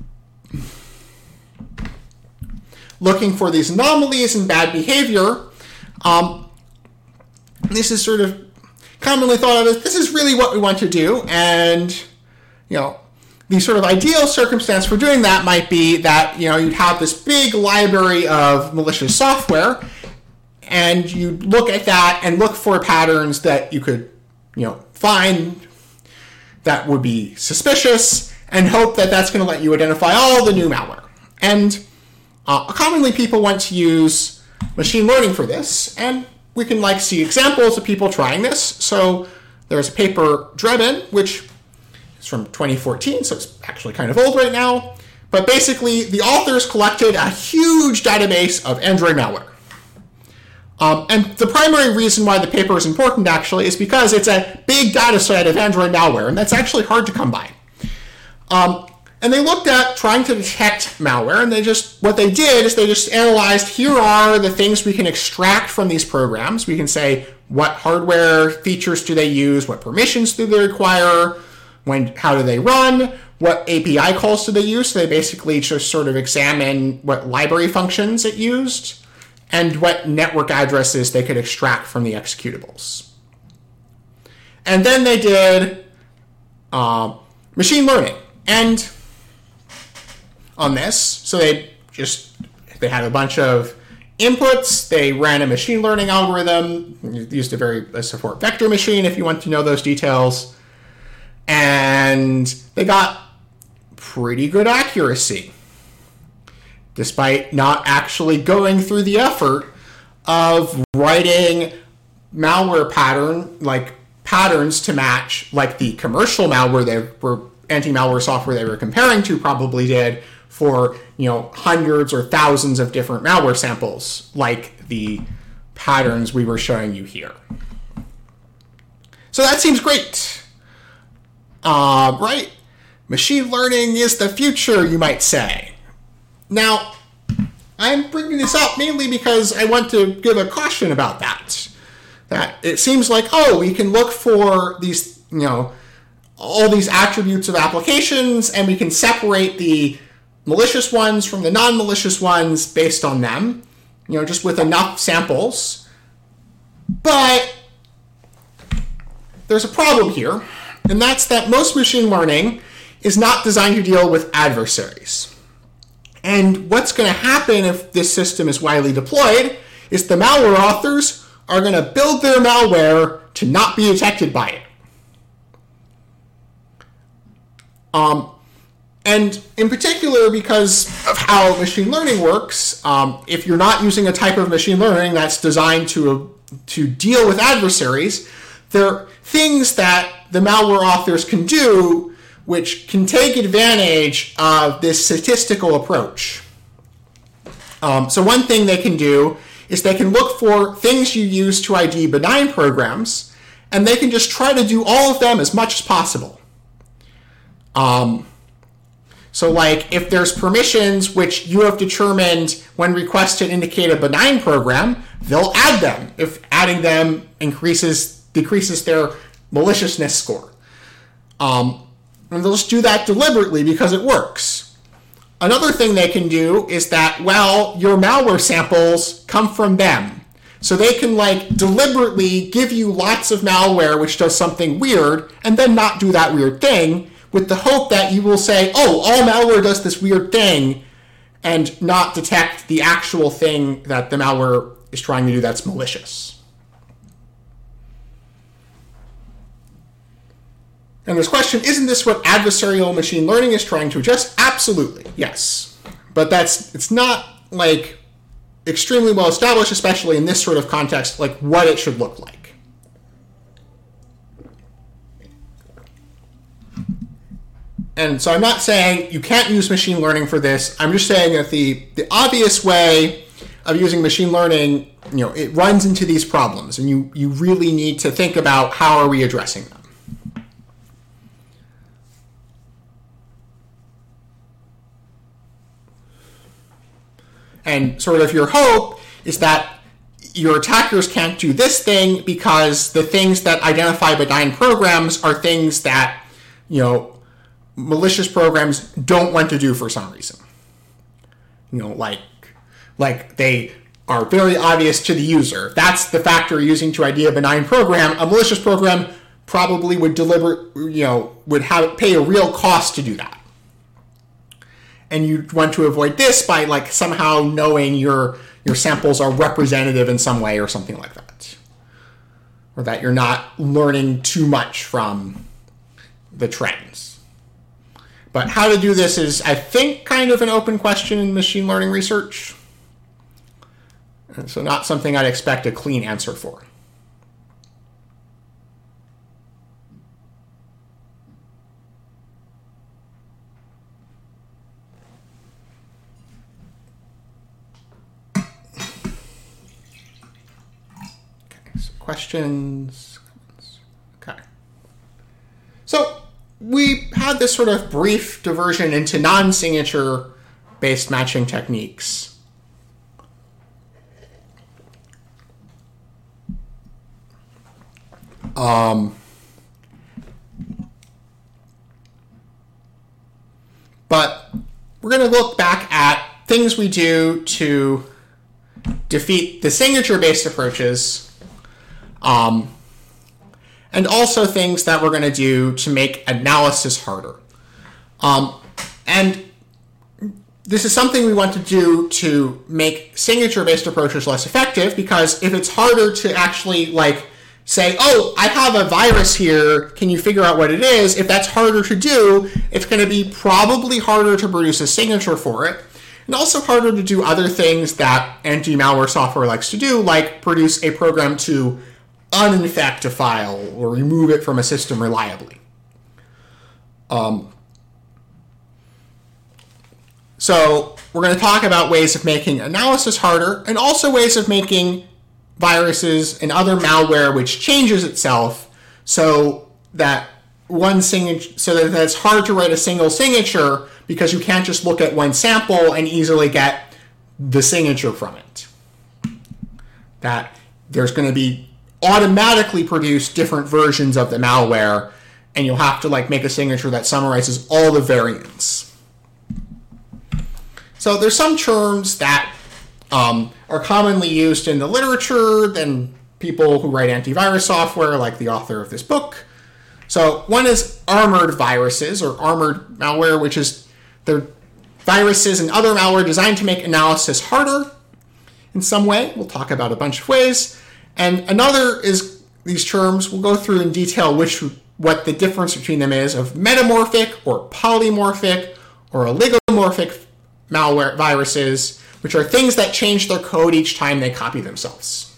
looking for these anomalies and bad behavior, um, this is sort of commonly thought of as this is really what we want to do. And, you know, the sort of ideal circumstance for doing that might be that, you know, you'd have this big library of malicious software, and you look at that and look for patterns that you could, you know, find that would be suspicious and hope that that's going to let you identify all the new malware. And uh, commonly people want to use machine learning for this, and we can like see examples of people trying this. So there's a paper, Drebin, which is from twenty fourteen, so it's actually kind of old right now. But basically, the authors collected a huge database of Android malware. Um, and the primary reason why the paper is important, actually, is because it's a big data set of Android malware, and that's actually hard to come by. Um, and they looked at trying to detect malware, and they just, what they did is they just analyzed, here are the things we can extract from these programs. We can say, what hardware features do they use? What permissions do they require? When, how do they run? What A P I calls do they use? So they basically just sort of examine what library functions it used, and what network addresses they could extract from the executables. And then they did uh, machine learning. And on this, so they just, they had a bunch of inputs, they ran a machine learning algorithm, used a very a support vector machine if you want to know those details, and they got pretty good accuracy, despite not actually going through the effort of writing malware pattern, like patterns to match like the commercial malware they were, anti-malware software they were comparing to probably did for, you know, hundreds or thousands of different malware samples, like the patterns we were showing you here. So that seems great, uh, right? Machine learning is the future, you might say. Now, I'm bringing this up mainly because I want to give a caution about that. That it seems like, oh, we can look for these, you know, all these attributes of applications, and we can separate the malicious ones from the non-malicious ones based on them, you know, just with enough samples. But there's a problem here, and that's that most machine learning is not designed to deal with adversaries. And what's going to happen if this system is widely deployed is the malware authors are going to build their malware to not be detected by it. Um, and in particular, because of how machine learning works, um, if you're not using a type of machine learning that's designed to, to deal with adversaries, there are things that the malware authors can do which can take advantage of this statistical approach. Um, so one thing they can do is they can look for things you use to I D benign programs, and they can just try to do all of them as much as possible. Um, so like if there's permissions which you have determined when requested indicate a benign program, they'll add them if adding them increases decreases their maliciousness score. Um, and they'll just do that deliberately because it works. Another thing they can do is that, well, your malware samples come from them. So they can like deliberately give you lots of malware which does something weird and then not do that weird thing with the hope that you will say, oh, all malware does this weird thing, and not detect the actual thing that the malware is trying to do that's malicious. And this question, isn't this what adversarial machine learning is trying to address? Absolutely, yes. But that's it's not like extremely well established, especially in this sort of context, like what it should look like. And so I'm not saying you can't use machine learning for this. I'm just saying that the, the obvious way of using machine learning, you know, it runs into these problems, and you, you really need to think about how are we addressing them. And sort of your hope is that your attackers can't do this thing because the things that identify benign programs are things that, you know, malicious programs don't want to do for some reason. You know, like, like they are very obvious to the user. If that's the factor using to I D a benign program, a malicious program probably would deliver, you know, would have pay a real cost to do that. And you want to avoid this by like somehow knowing your your samples are representative in some way or something like that. Or that you're not learning too much from the trends. But how to do this is, I think, kind of an open question in machine learning research. And so not something I'd expect a clean answer for. Questions? Okay. So we had this sort of brief diversion into non-signature based matching techniques. Um, but we're going to look back at things we do to defeat the signature-based approaches, Um, and also things that we're going to do to make analysis harder. Um, and this is something we want to do to make signature-based approaches less effective, because if it's harder to actually like say, oh, I have a virus here, can you figure out what it is? If that's harder to do, it's going to be probably harder to produce a signature for it, and also harder to do other things that anti-malware software likes to do, like produce a program to uninfect a file or remove it from a system reliably. Um, so we're going to talk about ways of making analysis harder, and also ways of making viruses and other malware which changes itself so that one signature, so that it's hard to write a single signature because you can't just look at one sample and easily get the signature from it. That there's going to be automatically produce different versions of the malware, and you'll have to like make a signature that summarizes all the variants. So there's some terms that um, are commonly used in the literature than people who write antivirus software, like the author of this book. So one is armored viruses or armored malware, which is they're viruses and other malware designed to make analysis harder in some way. We'll talk about a bunch of ways. And another is these terms. We'll go through in detail which what the difference between them is of metamorphic or polymorphic or oligomorphic malware viruses, which are things that change their code each time they copy themselves.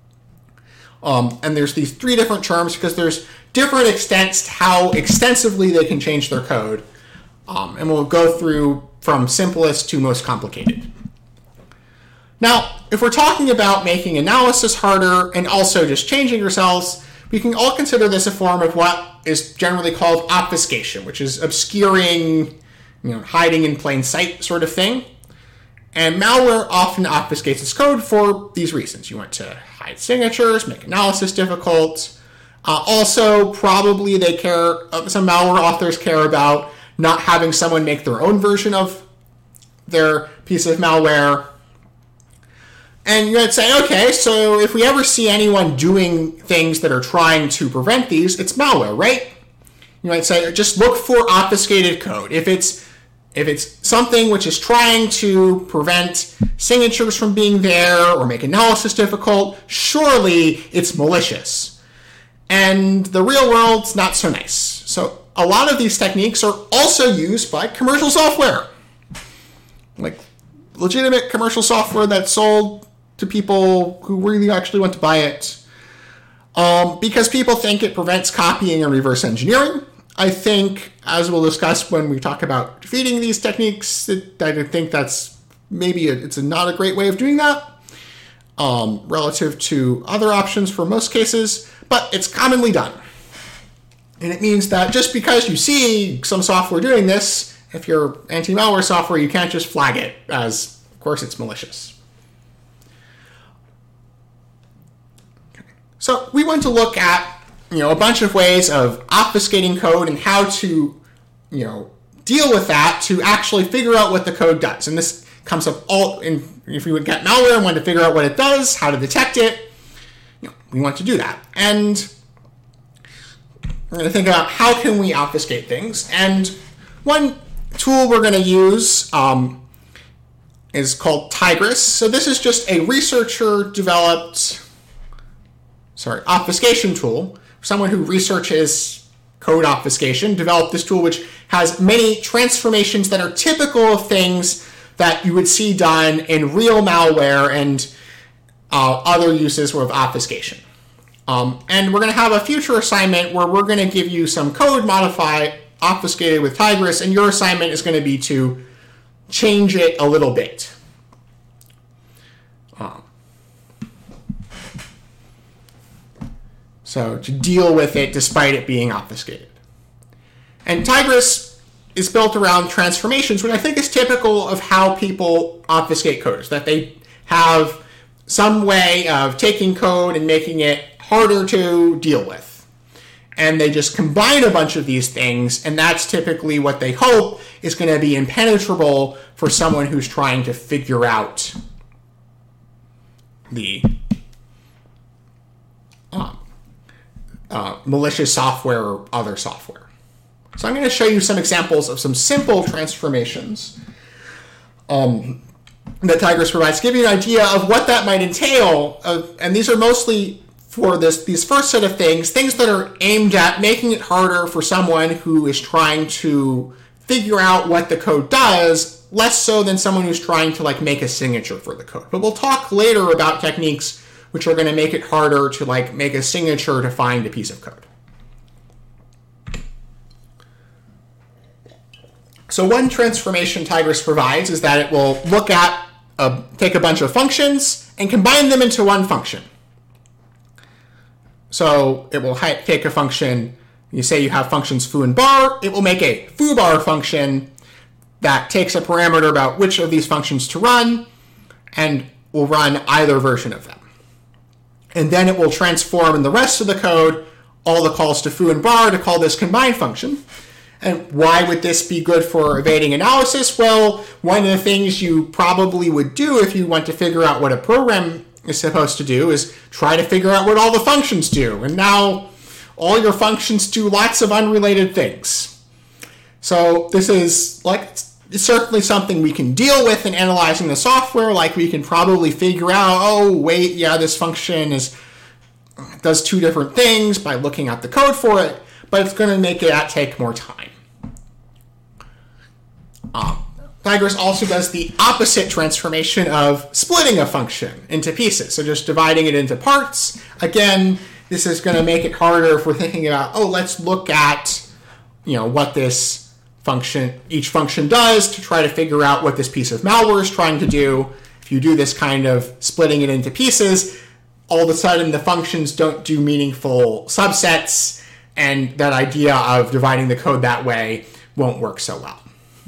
Um, and there's these three different terms because there's different extents to how extensively they can change their code. Um, and we'll go through from simplest to most complicated. Now, if we're talking about making analysis harder and also just changing yourselves, we can all consider this a form of what is generally called obfuscation, which is obscuring, you know, hiding in plain sight sort of thing. And malware often obfuscates its code for these reasons. You want to hide signatures, make analysis difficult. Uh, also, probably they care, uh, some malware authors care about not having someone make their own version of their piece of malware. And you might say, okay, so if we ever see anyone doing things that are trying to prevent these, it's malware, right? You might say, just look for obfuscated code. If it's if it's something which is trying to prevent signatures from being there or make analysis difficult, surely it's malicious. And the real world's not so nice. So a lot of these techniques are also used by commercial software. Like legitimate commercial software that's sold to people who really actually want to buy it. Um, because people think it prevents copying and reverse engineering. I think, as we'll discuss when we talk about defeating these techniques, that I think that's maybe a, it's a, not a great way of doing that um, relative to other options for most cases, but it's commonly done. And it means that just because you see some software doing this, if you're anti-malware software, you can't just flag it as, of course, it's malicious. Okay. So we want to look at you know, a bunch of ways of obfuscating code and how to, you know, deal with that to actually figure out what the code does. And this comes up all in, if we would get malware and want to figure out what it does, how to detect it, you know, we want to do that. And we're going to think about how can we obfuscate things. And one tool we're going to use um, is called Tigris. So this is just a researcher-developed, sorry, obfuscation tool. Someone who researches code obfuscation developed this tool which has many transformations that are typical of things that you would see done in real malware and uh, other uses of obfuscation. Um, and we're going to have a future assignment where we're going to give you some code modified, obfuscated with Tigris, and your assignment is going to be to change it a little bit. Um, So to deal with it despite it being obfuscated. And Tigris is built around transformations, which I think is typical of how people obfuscate code, is that they have some way of taking code and making it harder to deal with. And they just combine a bunch of these things, and that's typically what they hope is going to be impenetrable for someone who's trying to figure out the um, Uh, malicious software or other software. So I'm going to show you some examples of some simple transformations um, that Tigris provides to give you an idea of what that might entail. Uh, and these are mostly for this these first set of things, things that are aimed at making it harder for someone who is trying to figure out what the code does, less so than someone who's trying to like make a signature for the code. But we'll talk later about techniques which are going to make it harder to like make a signature to find a piece of code. So one transformation Tigris provides is that it will look at, a, take a bunch of functions and combine them into one function. So it will hi- take a function, you say you have functions foo and bar, it will make a foobar function that takes a parameter about which of these functions to run and will run either version of them. And then it will transform in the rest of the code all the calls to foo and bar to call this combine function. And why would this be good for evading analysis? Well, one of the things you probably would do if you want to figure out what a program is supposed to do is try to figure out what all the functions do. And now all your functions do lots of unrelated things. So this is like it's certainly something we can deal with in analyzing the software. Like we can probably figure out, oh wait, yeah, this function is does two different things by looking at the code for it, but it's going to make that take more time. Um, Tigris also does the opposite transformation of splitting a function into pieces, so just dividing it into parts. Again, this is going to make it harder if we're thinking about, oh, let's look at, you know, what this function, each function does to try to figure out what this piece of malware is trying to do. If you do this kind of splitting it into pieces, all of a sudden the functions don't do meaningful subsets, and that idea of dividing the code that way won't work so well.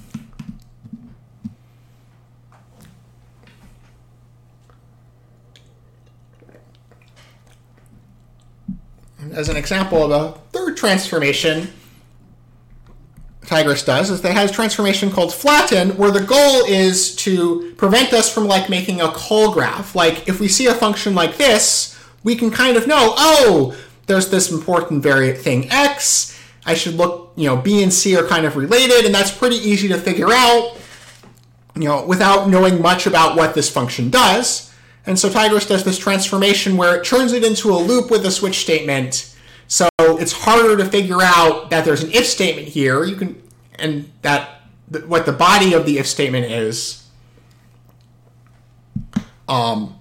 As an example of a third transformation Tigris does is that it has a transformation called flatten, where the goal is to prevent us from like making a call graph. Like if we see a function like this, we can kind of know, oh, there's this important variant thing x. I should look, you know, b and c are kind of related, and that's pretty easy to figure out, you know, without knowing much about what this function does. And so Tigris does this transformation where it turns it into a loop with a switch statement. So it's harder to figure out that there's an if statement here. You can, and that th- what the body of the if statement is. Um,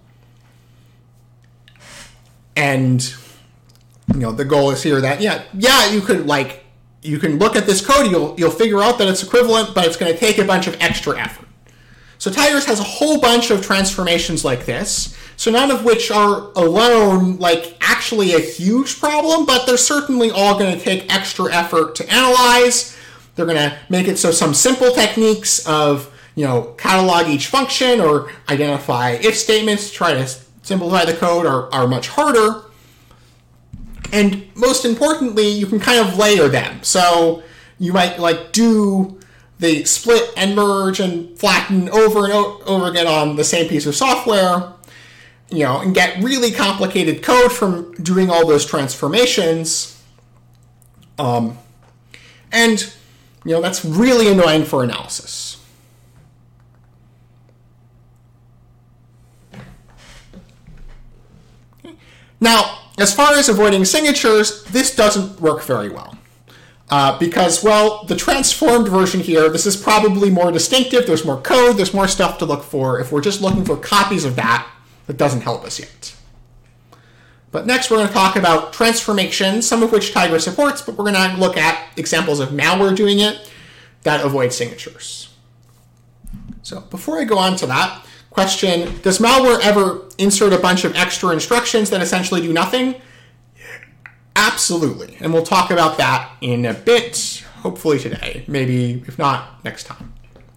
and you know the goal is here that yeah yeah you could like you can look at this code, you'll you'll figure out that it's equivalent, but it's going to take a bunch of extra effort. So Tigris has a whole bunch of transformations like this, so none of which are alone like actually a huge problem, but they're certainly all going to take extra effort to analyze. They're going to make it so some simple techniques of, you know, catalog each function or identify if statements to try to simplify the code are, are much harder. And most importantly, you can kind of layer them. So you might like do the split and merge and flatten over and over again on the same piece of software, you know, and get really complicated code from doing all those transformations. Um, and, you know, that's really annoying for analysis. Now, as far as avoiding signatures, this doesn't work very well. Uh, because, well, the transformed version here, this is probably more distinctive, there's more code, there's more stuff to look for. If we're just looking for copies of that, that doesn't help us yet. But next we're going to talk about transformations, some of which Tigris supports, but we're going to look at examples of malware doing it that avoid signatures. So before I go on to that, question, does malware ever insert a bunch of extra instructions that essentially do nothing? Absolutely. And we'll talk about that in a bit, hopefully today, maybe if not next time.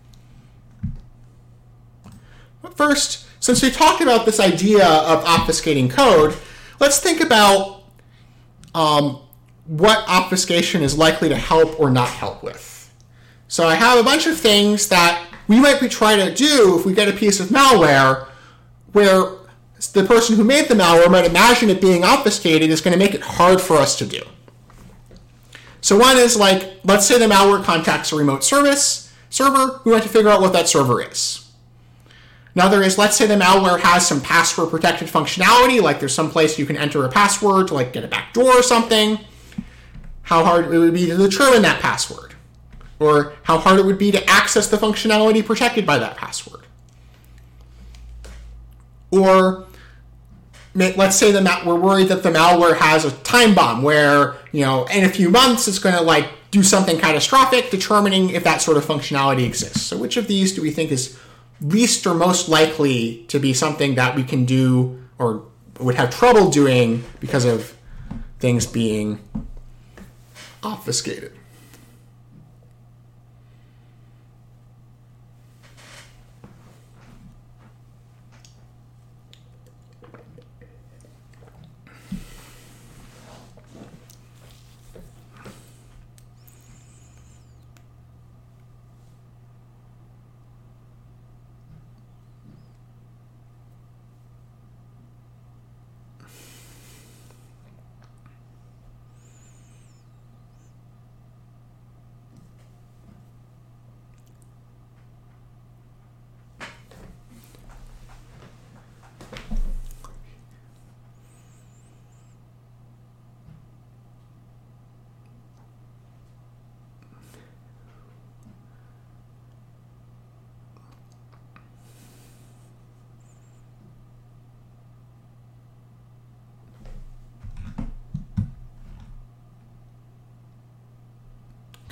But first, since we talked about this idea of obfuscating code, let's think about um, what obfuscation is likely to help or not help with. So I have a bunch of things that we might be trying to do if we get a piece of malware where the person who made the malware might imagine it being obfuscated is going to make it hard for us to do. So one is like, let's say the malware contacts a remote service server. We want to figure out what that server is. Another is, let's say the malware has some password protected functionality, like there's some place you can enter a password to like get a backdoor or something. How hard it would be to determine that password, or how hard it would be to access the functionality protected by that password. Or let's say that we're worried that the malware has a time bomb where, you know, in a few months it's going to like do something catastrophic, determining if that sort of functionality exists. So which of these do we think is least or most likely to be something that we can do or would have trouble doing because of things being obfuscated?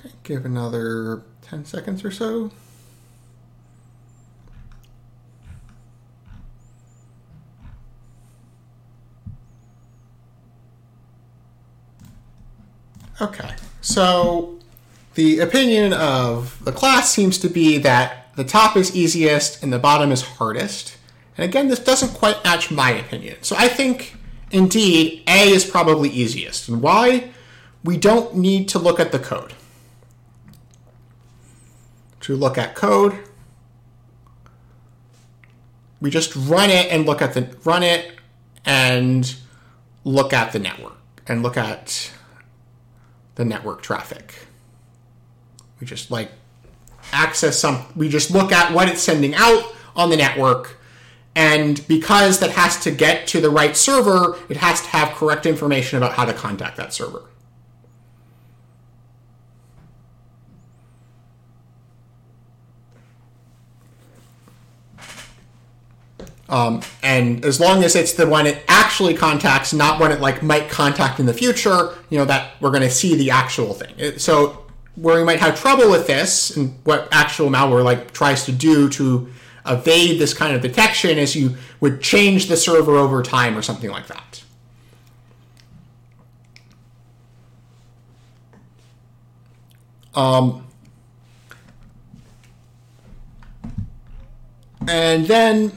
Okay, give another ten seconds or so. Okay, so the opinion of the class seems to be that the top is easiest and the bottom is hardest. And again, this doesn't quite match my opinion. So I think, indeed, A is probably easiest. And why? We don't need to look at the code. To look at code, we just run it and look at the run it and look at the network and look at the network traffic. We just like access some, we just look at what it's sending out on the network. And because that has to get to the right server, it has to have correct information about how to contact that server. Um, and as long as it's the one it actually contacts, not one it like might contact in the future, you know, that we're going to see the actual thing. It, so where we might have trouble with this and what actual malware like tries to do to evade this kind of detection is you would change the server over time or something like that. Um, and then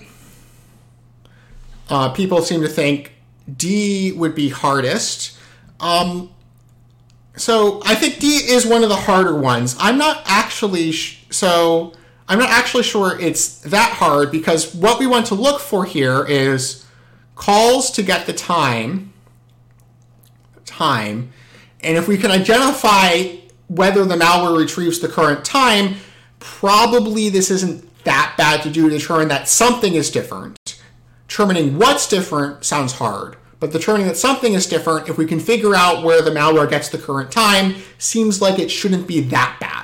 uh, people seem to think D would be hardest. Um, so I think D is one of the harder ones. I'm not actually sh- so. I'm not actually sure it's that hard because what we want to look for here is calls to get the time, time, and if we can identify whether the malware retrieves the current time, probably this isn't that bad to do to determine that something is different. Determining what's different sounds hard, but determining that something is different, if we can figure out where the malware gets the current time, seems like it shouldn't be that bad.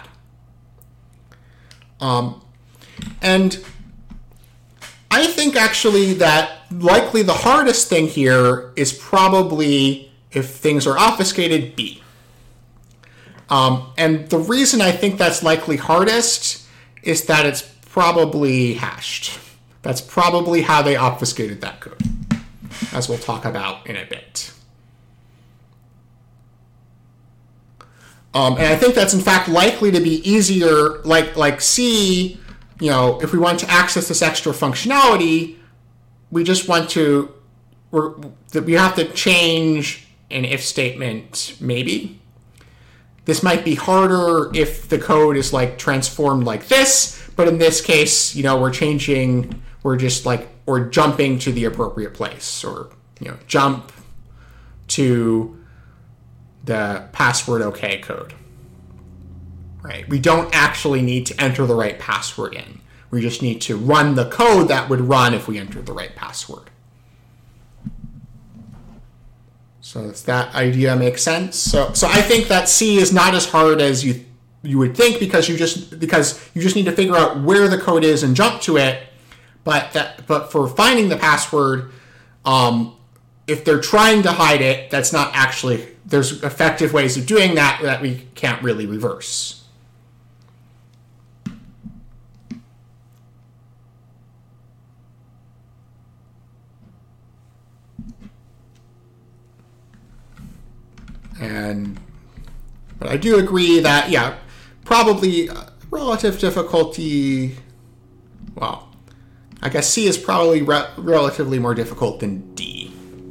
Um, and I think actually that likely the hardest thing here is probably, if things are obfuscated, B. Um, and the reason I think that's likely hardest is that it's probably hashed. That's probably how they obfuscated that code, as we'll talk about in a bit. Um, and I think that's in fact likely to be easier, like like C, you know, if we want to access this extra functionality, we just want to, we're, we have to change an if statement, maybe. This might be harder if the code is like transformed like this, but in this case, you know, we're changing, we're just like, or jumping to the appropriate place, or, you know, jump to the password OK code, right? We don't actually need to enter the right password in. We just need to run the code that would run if we entered the right password. So does that idea make sense? So, so I think that C is not as hard as you you would think because you just because you just need to figure out where the code is and jump to it. But that but for finding the password, um, if they're trying to hide it, that's not actually. There's effective ways of doing that that we can't really reverse. And, but I do agree that, yeah, probably relative difficulty, well, I guess C is probably re- relatively more difficult than D.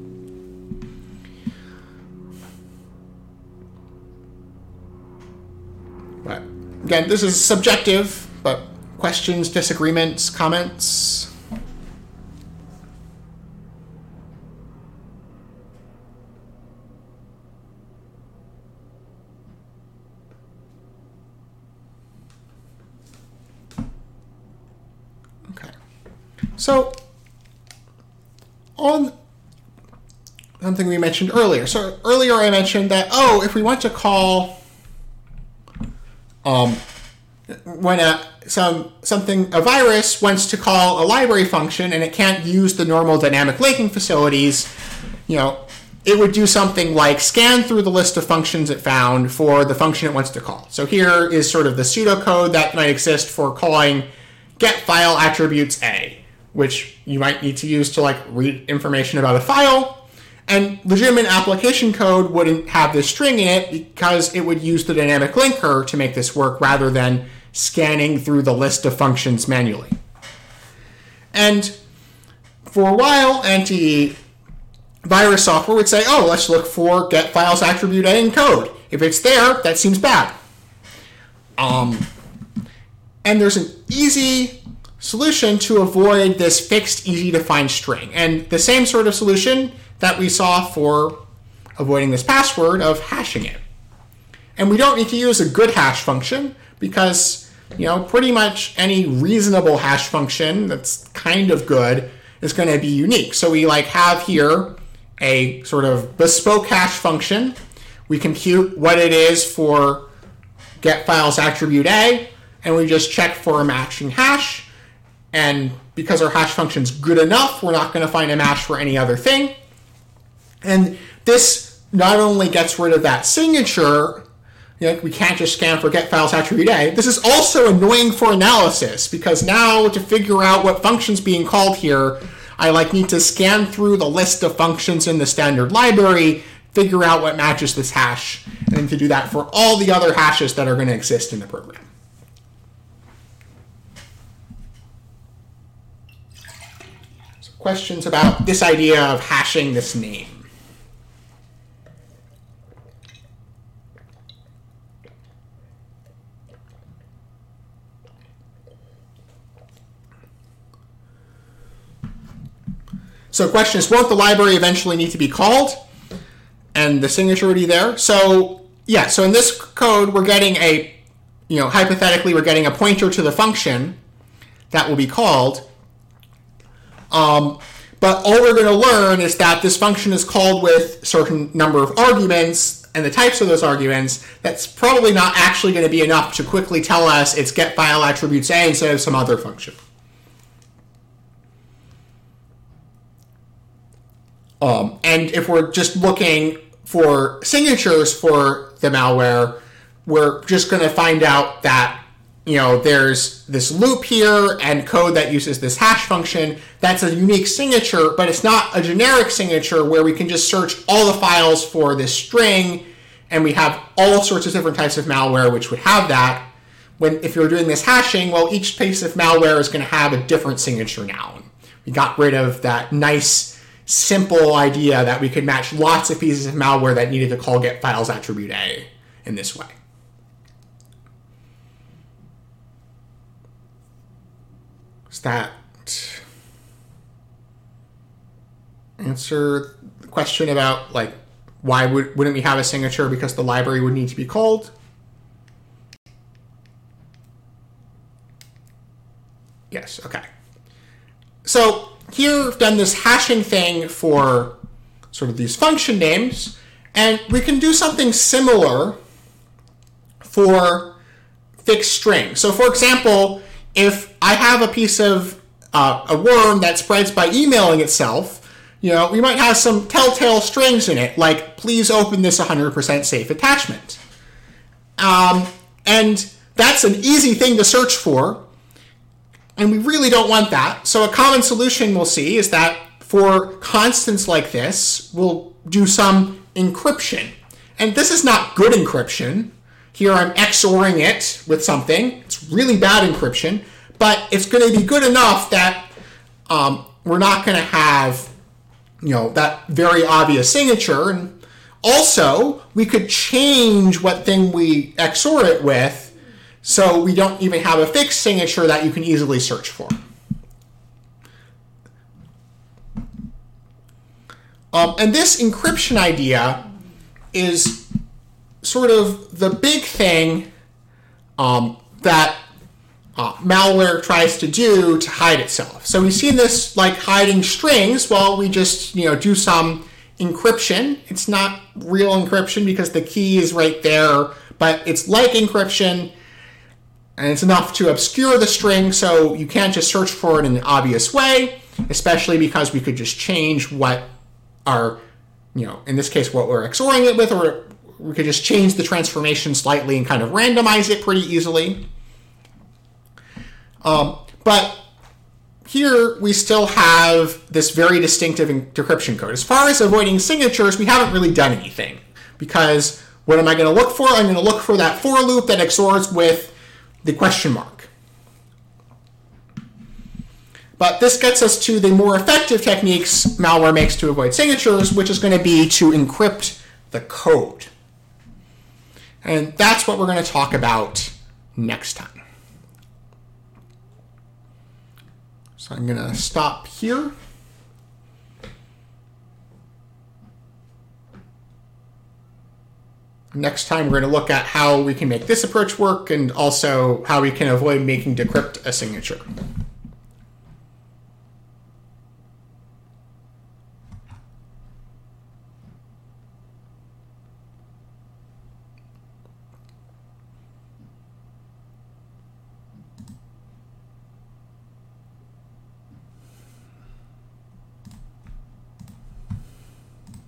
But again, this is subjective, but questions, disagreements, comments? Okay. So, on something we mentioned earlier. So earlier I mentioned that, oh, if we want to call Um, when a some something a virus wants to call a library function and it can't use the normal dynamic linking facilities, you know, it would do something like scan through the list of functions it found for the function it wants to call. So here is sort of the pseudocode that might exist for calling get file attributes A, which you might need to use to like read information about a file. And legitimate application code wouldn't have this string in it because it would use the dynamic linker to make this work rather than scanning through the list of functions manually. And for a while, antivirus software would say, oh, let's look for get files attribute A in code. If it's there, that seems bad. Um, and there's an easy solution to avoid this fixed, easy-to-find string. And the same sort of solution that we saw for avoiding this password of hashing it. And we don't need to use a good hash function because, you know, pretty much any reasonable hash function that's kind of good is going to be unique. So we like have here a sort of bespoke hash function. We compute what it is for get files attribute A, and we just check for a matching hash. And because our hash function's good enough, we're not going to find a match for any other thing. And this not only gets rid of that signature, you know, we can't just scan for get files attribute A. This is also annoying for analysis because now to figure out what function's being called here, I like need to scan through the list of functions in the standard library, figure out what matches this hash, and then to do that for all the other hashes that are going to exist in the program. So questions about this idea of hashing this name? So the question is, won't the library eventually need to be called? And the signature would be there. So yeah, so in this code, we're getting a, you know, hypothetically, we're getting a pointer to the function that will be called. Um, but all we're going to learn is that this function is called with a certain number of arguments and the types of those arguments. That's probably not actually going to be enough to quickly tell us it's get file attributes A instead of some other function. Um, and if we're just looking for signatures for the malware, we're just going to find out that, you know, there's this loop here and code that uses this hash function. That's a unique signature, but it's not a generic signature where we can just search all the files for this string, and we have all sorts of different types of malware which would have that. When if you're doing this hashing, well, each piece of malware is going to have a different signature now. We got rid of that nice simple idea that we could match lots of pieces of malware that needed to call get files attribute A in this way. Does that answer the question about, like, why would, wouldn't we have a signature? Because the library would need to be called? Yes, okay. So here we've done this hashing thing for sort of these function names, and we can do something similar for fixed strings. So for example, if I have a piece of uh, a worm that spreads by emailing itself, you know, we might have some telltale strings in it, like please open this one hundred percent safe attachment. Um, and that's an easy thing to search for. And we really don't want that. So a common solution we'll see is that for constants like this, we'll do some encryption. And this is not good encryption. Here I'm X O R ing it with something. It's really bad encryption, but it's going to be good enough that um, we're not going to have, you know, that very obvious signature. And also, we could change what thing we X O R it with, so we don't even have a fixed signature that you can easily search for. Um, and this encryption idea is sort of the big thing um, that uh, malware tries to do to hide itself. So we've seen this like hiding strings. Well, we just, you know, do some encryption. It's not real encryption because the key is right there, but it's like encryption. And it's enough to obscure the string, so you can't just search for it in an obvious way, especially because we could just change what our you know, in this case, what we're XORing it with, or we could just change the transformation slightly and kind of randomize it pretty easily. Um, but here we still have this very distinctive decryption code. As far as avoiding signatures, we haven't really done anything, because what am I going to look for? I'm going to look for that for loop that X O Rs with the question mark. But this gets us to the more effective techniques malware makes to avoid signatures, which is going to be to encrypt the code. And that's what we're going to talk about next time. So I'm going to stop here. Next time, we're going to look at how we can make this approach work and also how we can avoid making decrypt a signature.